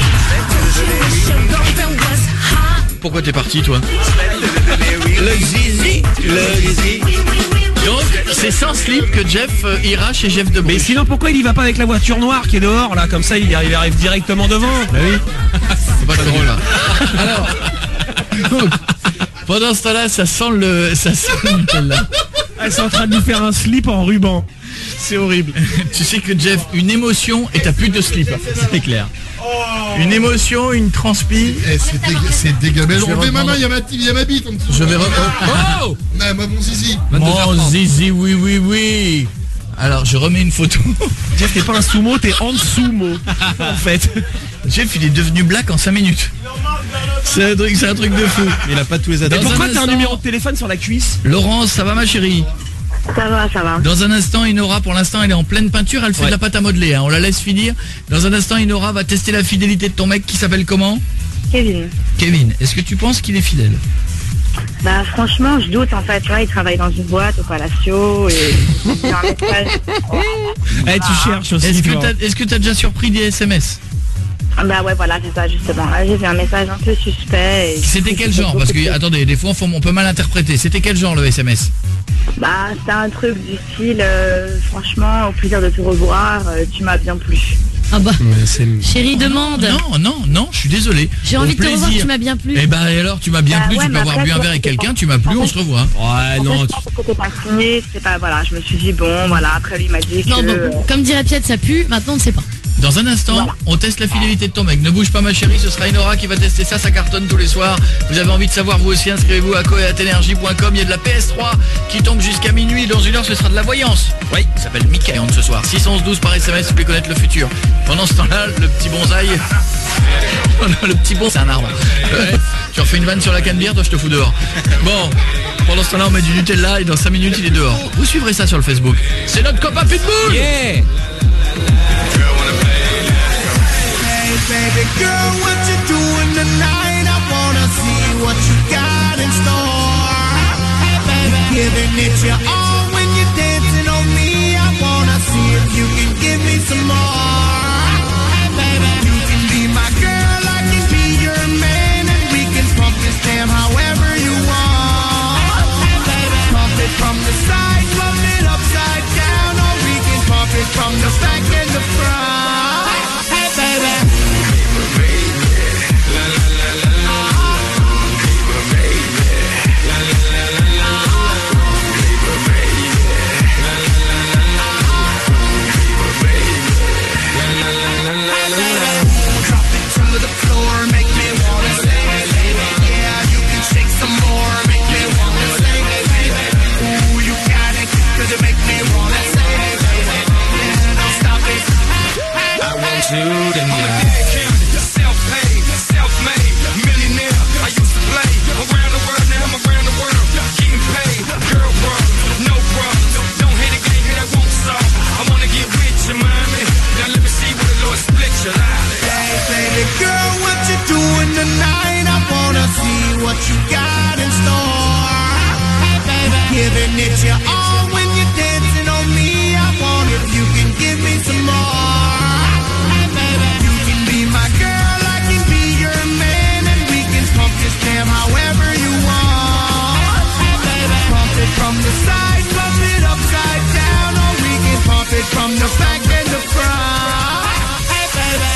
Speaker 1: Pourquoi t'es parti, toi?
Speaker 6: Le zizi, le zizi.
Speaker 1: Donc, c'est sans slip que Jeff euh, ira chez Jeff de Bruges.
Speaker 14: Mais sinon, pourquoi il y va pas avec la voiture noire qui est dehors, là? Comme ça, il arrive, il arrive directement devant. Bah oui.
Speaker 1: pas très drôle. Alors, donc, pendant ce temps-là, ça sent le, ça sent le Nutella.
Speaker 17: Elles sont en train de nous faire un slip en ruban. C'est horrible.
Speaker 1: Tu sais que Jeff, une émotion et t'as plus de slip.
Speaker 14: C'est clair.
Speaker 1: Une émotion, une transpi.
Speaker 19: Eh, c'est dégueu- c'est dégueulasse.
Speaker 1: Je vais
Speaker 19: Enlevez ma
Speaker 1: reprendre.
Speaker 19: main, il y a ma il y a ma bite en dessous.
Speaker 1: Je vais reprendre. Oh
Speaker 19: Non, moi, mon zizi.
Speaker 1: Mon zizi, oui, oui, oui. Alors, je remets une photo.
Speaker 17: Jeff, t'es pas un sumo, t'es en dessous-mo. En fait.
Speaker 1: Jeff, il est devenu black en cinq minutes. C'est un truc, c'est un truc de fou.
Speaker 14: Il a pas tous les
Speaker 17: Mais
Speaker 14: adresses.
Speaker 17: pourquoi
Speaker 1: un
Speaker 17: t'as un
Speaker 1: instant-
Speaker 17: numéro de téléphone sur la cuisse?
Speaker 1: Laurence, ça va ma chérie?
Speaker 16: Ça va, ça va.
Speaker 1: Dans un instant, Inora, pour l'instant, elle est en pleine peinture, elle fait
Speaker 14: Ouais.
Speaker 1: de la pâte à modeler, hein. On la laisse finir. Dans un instant, Inora va tester la fidélité de ton mec qui s'appelle comment?
Speaker 16: Kevin.
Speaker 1: Kevin, est-ce que tu penses qu'il est fidèle?
Speaker 16: Bah franchement, je doute en fait. Ouais, il travaille dans une boîte au Palacio et il a un message.
Speaker 17: Eh, tu cherches aussi.
Speaker 1: Est-ce que
Speaker 17: toi.
Speaker 1: t'as est-ce que t'as déjà surpris des S M S?
Speaker 16: Ah bah ouais, voilà, c'est ça justement. Là, j'ai vu un message un peu suspect. et-
Speaker 1: C'était quel genre? Parce que, attendez, des fois, on peut- on peut mal interpréter. C'était quel genre le S M S?
Speaker 16: Bah, c'est un truc du style, euh, franchement, au plaisir de te revoir, euh, tu m'as bien plu.
Speaker 4: Ah bah,
Speaker 17: Ouais, c'est-
Speaker 4: chérie, demande.
Speaker 1: Non, non, non, je suis désolé.
Speaker 4: J'ai
Speaker 1: Au
Speaker 4: envie de te revoir,
Speaker 1: plaisir.
Speaker 4: tu m'as bien plu.
Speaker 1: Eh ben, et alors, tu m'as bien
Speaker 16: Bah
Speaker 1: plu,
Speaker 16: ouais,
Speaker 1: tu peux
Speaker 16: mais
Speaker 1: avoir
Speaker 16: après,
Speaker 1: bu un
Speaker 16: toi,
Speaker 1: verre avec
Speaker 16: c'est
Speaker 1: quelqu'un,
Speaker 16: pas-
Speaker 1: tu m'as plu,
Speaker 16: en
Speaker 1: on
Speaker 16: fait-
Speaker 1: se revoit.
Speaker 17: Ouais,
Speaker 16: En
Speaker 17: non.
Speaker 16: fait,
Speaker 17: tu-
Speaker 16: c'était pas signé, c'était pas, voilà, je me suis dit, bon, voilà, après lui il m'a dit que...
Speaker 4: Non, bon,
Speaker 16: euh,
Speaker 4: comme dirait Piet, ça pue, maintenant on ne sait pas.
Speaker 1: Dans un instant,
Speaker 16: Voilà.
Speaker 1: on teste la fidélité de ton mec. Ne bouge pas ma chérie, ce sera Inora qui va tester ça, ça cartonne tous les soirs. Vous avez envie de savoir vous aussi, inscrivez-vous à coeatenergie point com. Il y a de la P S trois qui tombe jusqu'à minuit. Dans une heure, ce sera de la voyance. Oui, il s'appelle Mickey ce soir. six onze douze par S M S, vous voulez connaître le futur. Pendant ce temps-là, le petit bonsaï... le petit bon, c'est un arbre. Ouais. Tu refais une vanne sur la canne bière, toi je te fous dehors. Bon, pendant ce temps-là, on met du Nutella et dans cinq minutes, il est dehors. Vous suivrez ça sur le Facebook. C'est notre copain Pitbull.
Speaker 6: Yeah. Hey baby girl, what you doing tonight? I wanna see what you got in store. Hey baby, giving it your all when you're dancing on me. I wanna see if you can give me some more. Hey baby, you can be my girl, I can be your man, and we can pump this jam however you want. Hey baby, pump it from the side, pump it upside down, or we can pump it from the back and the front. Hey baby. Drop it to the floor, make me wanna sing, baby. Yeah, you can shake some more, make me wanna sing, baby. Ooh, you got it, 'cause it make me wanna sing, baby. Yeah, don't stop it. I want you tonight. Self-paid, self-made, millionaire. I used to play around the world, now I'm around the world, getting paid. Girl, bro, no problems. Don't hate a game that won't solve. I wanna get with you, mommy. Now let me see what the Lord split you like. Hey, baby girl, what you doing tonight? I wanna see what you got in store. Hey, baby, giving it your all when you're dancing on me. I want if you can give me some more. Hey, baby, you can be my girl, I can be your man, and we can pump this jam however you want. Hey, baby, pump it from the side, pump it upside down, or we can pump it from the back and the front. Hey, baby.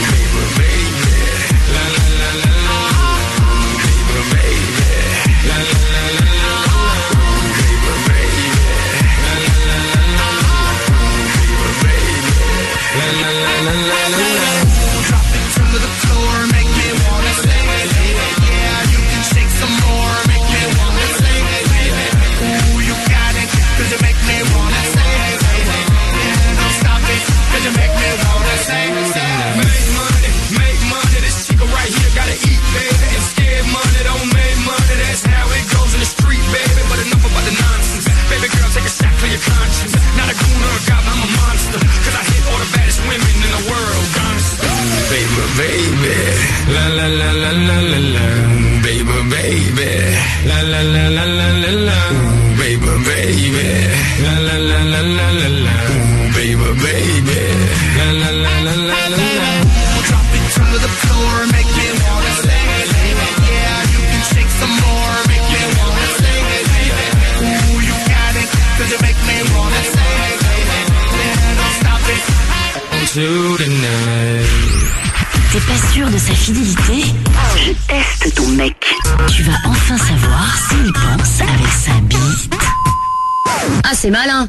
Speaker 6: Drop it to the floor, make me wanna sing, baby. Yeah, you can shake some more, make me wanna sing, baby. Ooh, you got it, 'cause you make me wanna sing, baby. Yeah, don't stop it, 'cause you make me wanna sing, sing. Make money, make money, this chica right here gotta eat, baby. And scared money don't make money, that's how it goes in the street, baby. But enough about the nonsense. Baby girl, take a shot, clear your conscience. Not a goon or a goblin, I'm a monster. 'Cause I hit all the baddest women in the world, gangsta. Baby, baby, la la la la la la la. Baby, baby, la la la la la la la. Ooh, baby, baby, la la la la la la la. Ooh, baby, baby, la la la la la la la. Drop it to the floor, make me wanna sing, baby. Yeah, you can shake some more, make me wanna sing, baby. Ooh, you got it, 'cause you make me wanna sing, baby. Yeah, don't stop it. I want you tonight.
Speaker 20: T'es pas sûr de sa fidélité? Je teste ton mec. Tu vas enfin savoir s'il pense avec sa bite.
Speaker 4: Ah, c'est malin.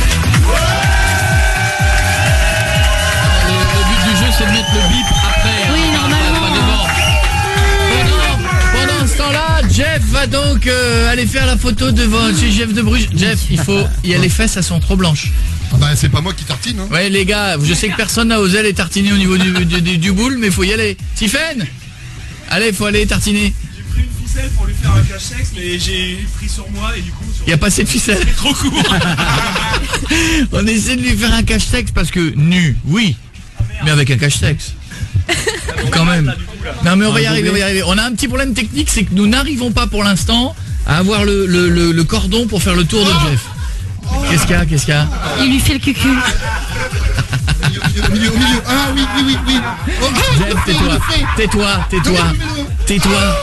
Speaker 1: Le, le but du jeu, c'est de mettre le bip après.
Speaker 4: Oui,
Speaker 1: hein,
Speaker 4: normalement.
Speaker 1: Pas devant. Pendant, pendant ce temps-là, Jeff va donc euh, aller faire la photo devant chez Jeff de Bruges. Jeff, il faut... Il y a les fesses, elles sont trop blanches.
Speaker 19: Ah bah c'est pas moi qui tartine, hein.
Speaker 1: Ouais, les gars, je sais que personne n'a osé les tartiner au niveau du, du, du, du boule, mais il faut y aller. Tiffen, allez, faut aller tartiner.
Speaker 17: J'ai pris une ficelle pour lui faire un cache-sexe, mais j'ai pris sur moi et du coup...
Speaker 1: Il n'y a pas assez de ficelle.
Speaker 17: C'est trop court.
Speaker 1: On essaie de lui faire un cache-sexe parce que nu, oui, mais avec un cache-sexe. Quand même. Non mais on va y arriver, on va y arriver. On a un petit problème technique, c'est que nous n'arrivons pas pour l'instant à avoir le, le, le, le cordon pour faire le tour de Jeff. Qu'est-ce qu'il y a, qu'est-ce qu'il y a?
Speaker 4: Il lui fait le cucul.
Speaker 19: Au milieu, au milieu. Ah oui, oui, oui, oui. Oh,
Speaker 1: Jeff, tais-toi, tais-toi, tais-toi, tais-toi.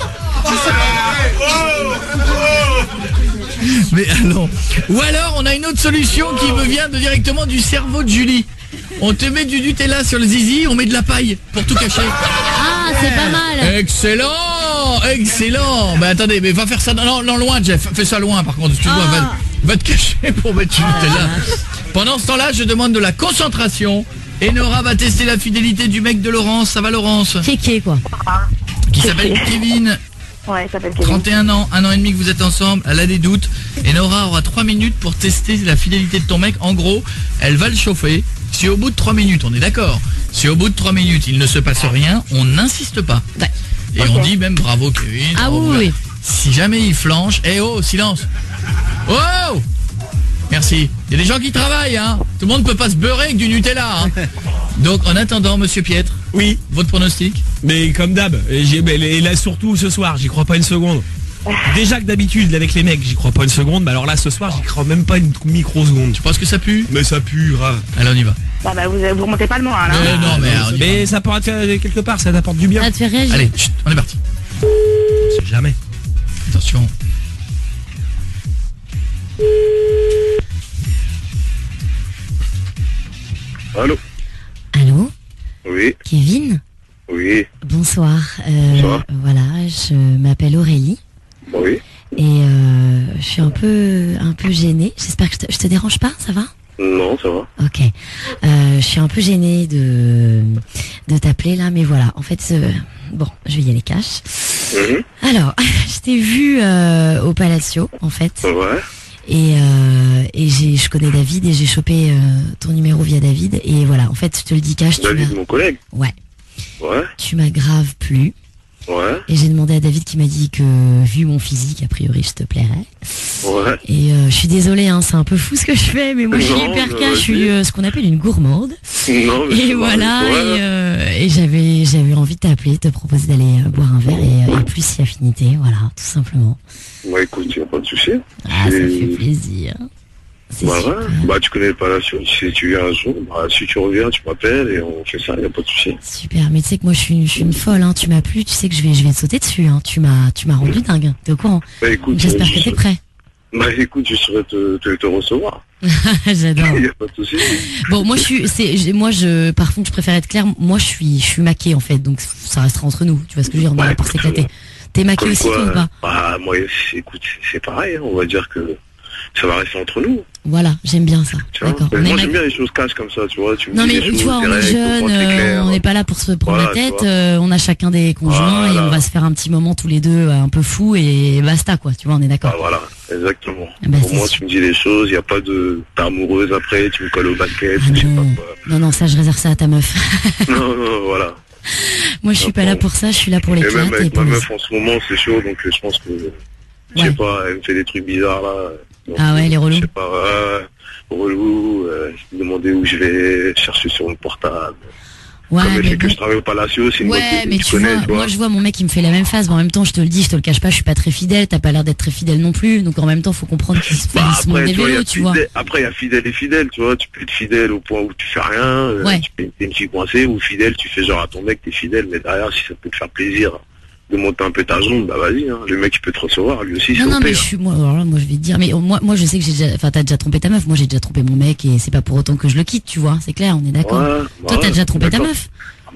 Speaker 1: Mais non. Ou alors on a une autre solution qui me vient de directement du cerveau de Julie. On te met du Nutella sur le zizi, on met de la paille pour tout cacher.
Speaker 4: Ah, c'est pas mal.
Speaker 1: Excellent, excellent. Bah attendez, mais va faire ça. Non, non, loin, Jeff. Fais ça loin, par contre. Tu
Speaker 4: Ah.
Speaker 1: dois, va, va te cacher pour mettre du Nutella. Pendant ce temps-là, je demande de la concentration. Et Nora va tester la fidélité du mec de Laurence. Ça va, Laurence?
Speaker 4: Kéké, quoi.
Speaker 1: Qui s'appelle Kevin.
Speaker 16: Ouais, il s'appelle Kevin.
Speaker 1: trente et un ans, un an et demi que vous êtes ensemble, elle a des doutes. Et Nora aura trois minutes pour tester la fidélité de ton mec. En gros, elle va le chauffer. Si au bout de trois minutes, on est d'accord, si au bout de trois minutes, il ne se passe rien, on n'insiste pas. Et
Speaker 4: Ok.
Speaker 1: on dit même bravo Kevin.
Speaker 4: Ah
Speaker 1: bravo,
Speaker 4: oui, oui.
Speaker 1: Si jamais il flanche, eh oh, silence. Oh, merci. Il y a des gens qui travaillent, hein. Tout le monde ne peut pas se beurrer avec du Nutella, hein. Donc, en attendant, monsieur Pietre.
Speaker 17: Oui.
Speaker 1: Votre pronostic?
Speaker 17: Mais comme d'hab, et j'ai- mais et là surtout ce soir, j'y crois pas une seconde. Déjà que d'habitude avec les mecs, j'y crois pas une seconde, mais alors là ce soir, j'y crois même pas une microseconde.
Speaker 1: Tu penses que ça pue?
Speaker 17: Mais ça pue grave.
Speaker 1: Allez, on y va.
Speaker 16: Bah, bah, vous, vous remontez pas le moral, hein.
Speaker 1: Mais non, mais, on y
Speaker 17: mais ça pourra te faire quelque part, ça t'apporte du bien.
Speaker 4: Ça te fait réagir.
Speaker 1: Allez, chut, on est parti.
Speaker 17: On sait jamais.
Speaker 1: Attention.
Speaker 5: Allô?
Speaker 20: Allô?
Speaker 5: Oui,
Speaker 20: Kevin?
Speaker 5: oui,
Speaker 20: Bonsoir. Euh,
Speaker 5: Bonsoir.
Speaker 20: Voilà, je m'appelle Aurélie.
Speaker 5: oui.
Speaker 20: Et euh, je suis un peu, un peu gênée. J'espère que je te, je te dérange pas, ça va?
Speaker 5: Non, ça va.
Speaker 20: Ok. Euh, je suis un peu gênée de, de t'appeler là, mais voilà. En fait, euh, bon, je vais y aller cash.
Speaker 5: Mhm.
Speaker 20: Alors, je t'ai vu euh, au Palacio, en fait.
Speaker 5: Ouais.
Speaker 20: Et, euh, et j'ai, je connais David et j'ai chopé euh, ton numéro via David. Et voilà, en fait, je te le dis cash. Tu
Speaker 5: David,
Speaker 20: m'as-
Speaker 5: mon collègue.
Speaker 20: Ouais.
Speaker 5: Ouais,
Speaker 20: Tu m'as grave plu.
Speaker 5: ouais,
Speaker 20: Et j'ai demandé à David qui m'a dit que, vu mon physique, a priori, je te plairais.
Speaker 5: ouais.
Speaker 20: Et euh, je suis désolée, hein, c'est un peu fou ce que je fais, mais moi je suis
Speaker 5: Non,
Speaker 20: hyper
Speaker 5: mais
Speaker 20: cash, je suis euh, ce qu'on appelle une gourmande.
Speaker 5: Non, mais
Speaker 20: Et
Speaker 5: c'est
Speaker 20: voilà,
Speaker 5: marrant,
Speaker 20: et,
Speaker 5: ouais.
Speaker 20: euh, et j'avais j'avais envie de t'appeler, te proposer d'aller euh, boire un verre et, euh, et plus si affinité, voilà, tout simplement.
Speaker 5: Bah écoute, y a pas de souci.
Speaker 20: Ah, ça
Speaker 5: C'est-
Speaker 20: me fait plaisir. C'est
Speaker 5: Bah
Speaker 20: super.
Speaker 5: ouais, bah tu connais pas la si si tu viens un jour, bah si tu reviens, tu m'appelles et on fait ça, y a pas de souci.
Speaker 20: Super, mais tu sais que moi je suis, je suis une folle, hein. Tu m'as plu, tu sais que je vais, je vais te sauter dessus, hein. Tu m'as, tu m'as rendu dingue, t'es au courant.
Speaker 5: Bah écoute,
Speaker 20: J'espère
Speaker 5: euh,
Speaker 20: que
Speaker 5: je-
Speaker 20: t'es prêt.
Speaker 5: Bah écoute, je saurais te, te, te recevoir.
Speaker 20: J'adore.
Speaker 5: Y a pas de souci.
Speaker 20: Bon, moi je suis, c'est, j'ai- moi je, par contre, je préfère être claire. Moi, je suis, je suis maquée en fait, donc ça restera entre nous. Tu vois ce que je veux dire, on est là pour s'éclater. T'es maquée
Speaker 5: Comme
Speaker 20: aussi,
Speaker 5: quoi,
Speaker 20: toi ou pas?
Speaker 5: Bah moi, c'est- écoute, c'est- c'est pareil, hein, on va dire que ça va rester entre nous.
Speaker 20: Voilà, j'aime bien ça.
Speaker 5: Tu vois.
Speaker 20: D'accord.
Speaker 5: Mais
Speaker 20: On est
Speaker 5: moi
Speaker 20: ma-
Speaker 5: j'aime bien les choses cash comme ça, tu vois. Tu me
Speaker 20: Non
Speaker 5: dis
Speaker 20: mais
Speaker 5: les
Speaker 20: tu
Speaker 5: choses
Speaker 20: vois, on est
Speaker 5: directes, au
Speaker 20: jeunes,
Speaker 5: point, c'est clair.
Speaker 20: euh, on n'est pas là pour se prendre
Speaker 5: Voilà,
Speaker 20: la
Speaker 5: tu
Speaker 20: tête.
Speaker 5: vois.
Speaker 20: euh, on a chacun des conjoints et
Speaker 5: Voilà.
Speaker 20: on va se faire un petit moment tous les deux, euh, un peu fou et basta quoi. Tu vois, on est d'accord.
Speaker 5: Ah, voilà, exactement.
Speaker 20: Bah,
Speaker 5: Au
Speaker 20: c'est
Speaker 5: moins
Speaker 20: sûr.
Speaker 5: tu me dis les choses, il n'y a pas de t'amoureuse après, tu me colles au basket, je sais pas quoi.
Speaker 20: Non non, ça je réserve ça à ta meuf.
Speaker 5: Non, non, voilà.
Speaker 20: Moi je suis pas là pour ça, je suis là pour les
Speaker 5: Et même
Speaker 20: plates et
Speaker 5: avec
Speaker 20: pour
Speaker 5: ma
Speaker 20: les...
Speaker 5: meuf en ce moment, c'est chaud, donc euh, je pense que, je sais pas, elle me fait des trucs bizarres là. Donc,
Speaker 20: Ah ouais, les relous.
Speaker 5: Je sais pas, ouais, relou, euh, je me demandais où je vais chercher sur mon portable.
Speaker 20: Ouais,
Speaker 5: Comme elle
Speaker 20: mais
Speaker 5: sait que
Speaker 20: bon.
Speaker 5: je travaille au Palacio, c'est une boîte
Speaker 20: Ouais,
Speaker 5: que
Speaker 20: mais
Speaker 5: tu
Speaker 20: tu
Speaker 5: connais,
Speaker 20: vois,
Speaker 5: tu vois.
Speaker 20: moi je vois mon mec il me fait la même phase, mais en même temps je te le dis, je te le cache pas, je suis pas très fidèle, t'as pas l'air d'être très fidèle non plus, donc en même temps faut comprendre qu'il se fait
Speaker 5: Bah,
Speaker 20: il se monte
Speaker 5: après,
Speaker 20: des
Speaker 5: tu vois, il y
Speaker 20: vélos,
Speaker 5: a
Speaker 20: tu vois.
Speaker 5: fidèle- après, il y a fidèle et fidèle, tu vois. Tu peux être fidèle au point où tu fais rien, euh,
Speaker 20: Ouais.
Speaker 5: tu peux être un petit coincé, ou fidèle, tu fais genre à ton mec, t'es fidèle, mais derrière, si ça peut te faire plaisir de monter un peu ta jambe, bah vas-y, hein. Le mec, il peut te recevoir, lui aussi,
Speaker 20: Non,
Speaker 5: c'est
Speaker 20: non,
Speaker 5: au
Speaker 20: mais
Speaker 5: pire.
Speaker 20: je suis, moi, alors là, moi, je vais te dire, mais moi, moi, je sais que j'ai déjà, enfin, t'as déjà trompé ta meuf, moi, j'ai déjà trompé mon mec et c'est pas pour autant que je le quitte, tu vois, c'est clair, on est d'accord.
Speaker 5: Ouais,
Speaker 20: Toi,
Speaker 5: ouais,
Speaker 20: t'as déjà trompé ta
Speaker 5: d'accord.
Speaker 20: meuf.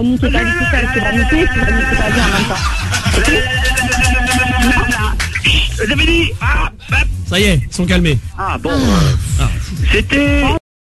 Speaker 16: la niquer ta vie tout seul, tu vas niquer, tu vas niquer ta vie en même temps.
Speaker 15: J'avais dit. Ah, bah.
Speaker 17: Ça y est, ils sont calmés.
Speaker 15: Ah bon. Ah. C'était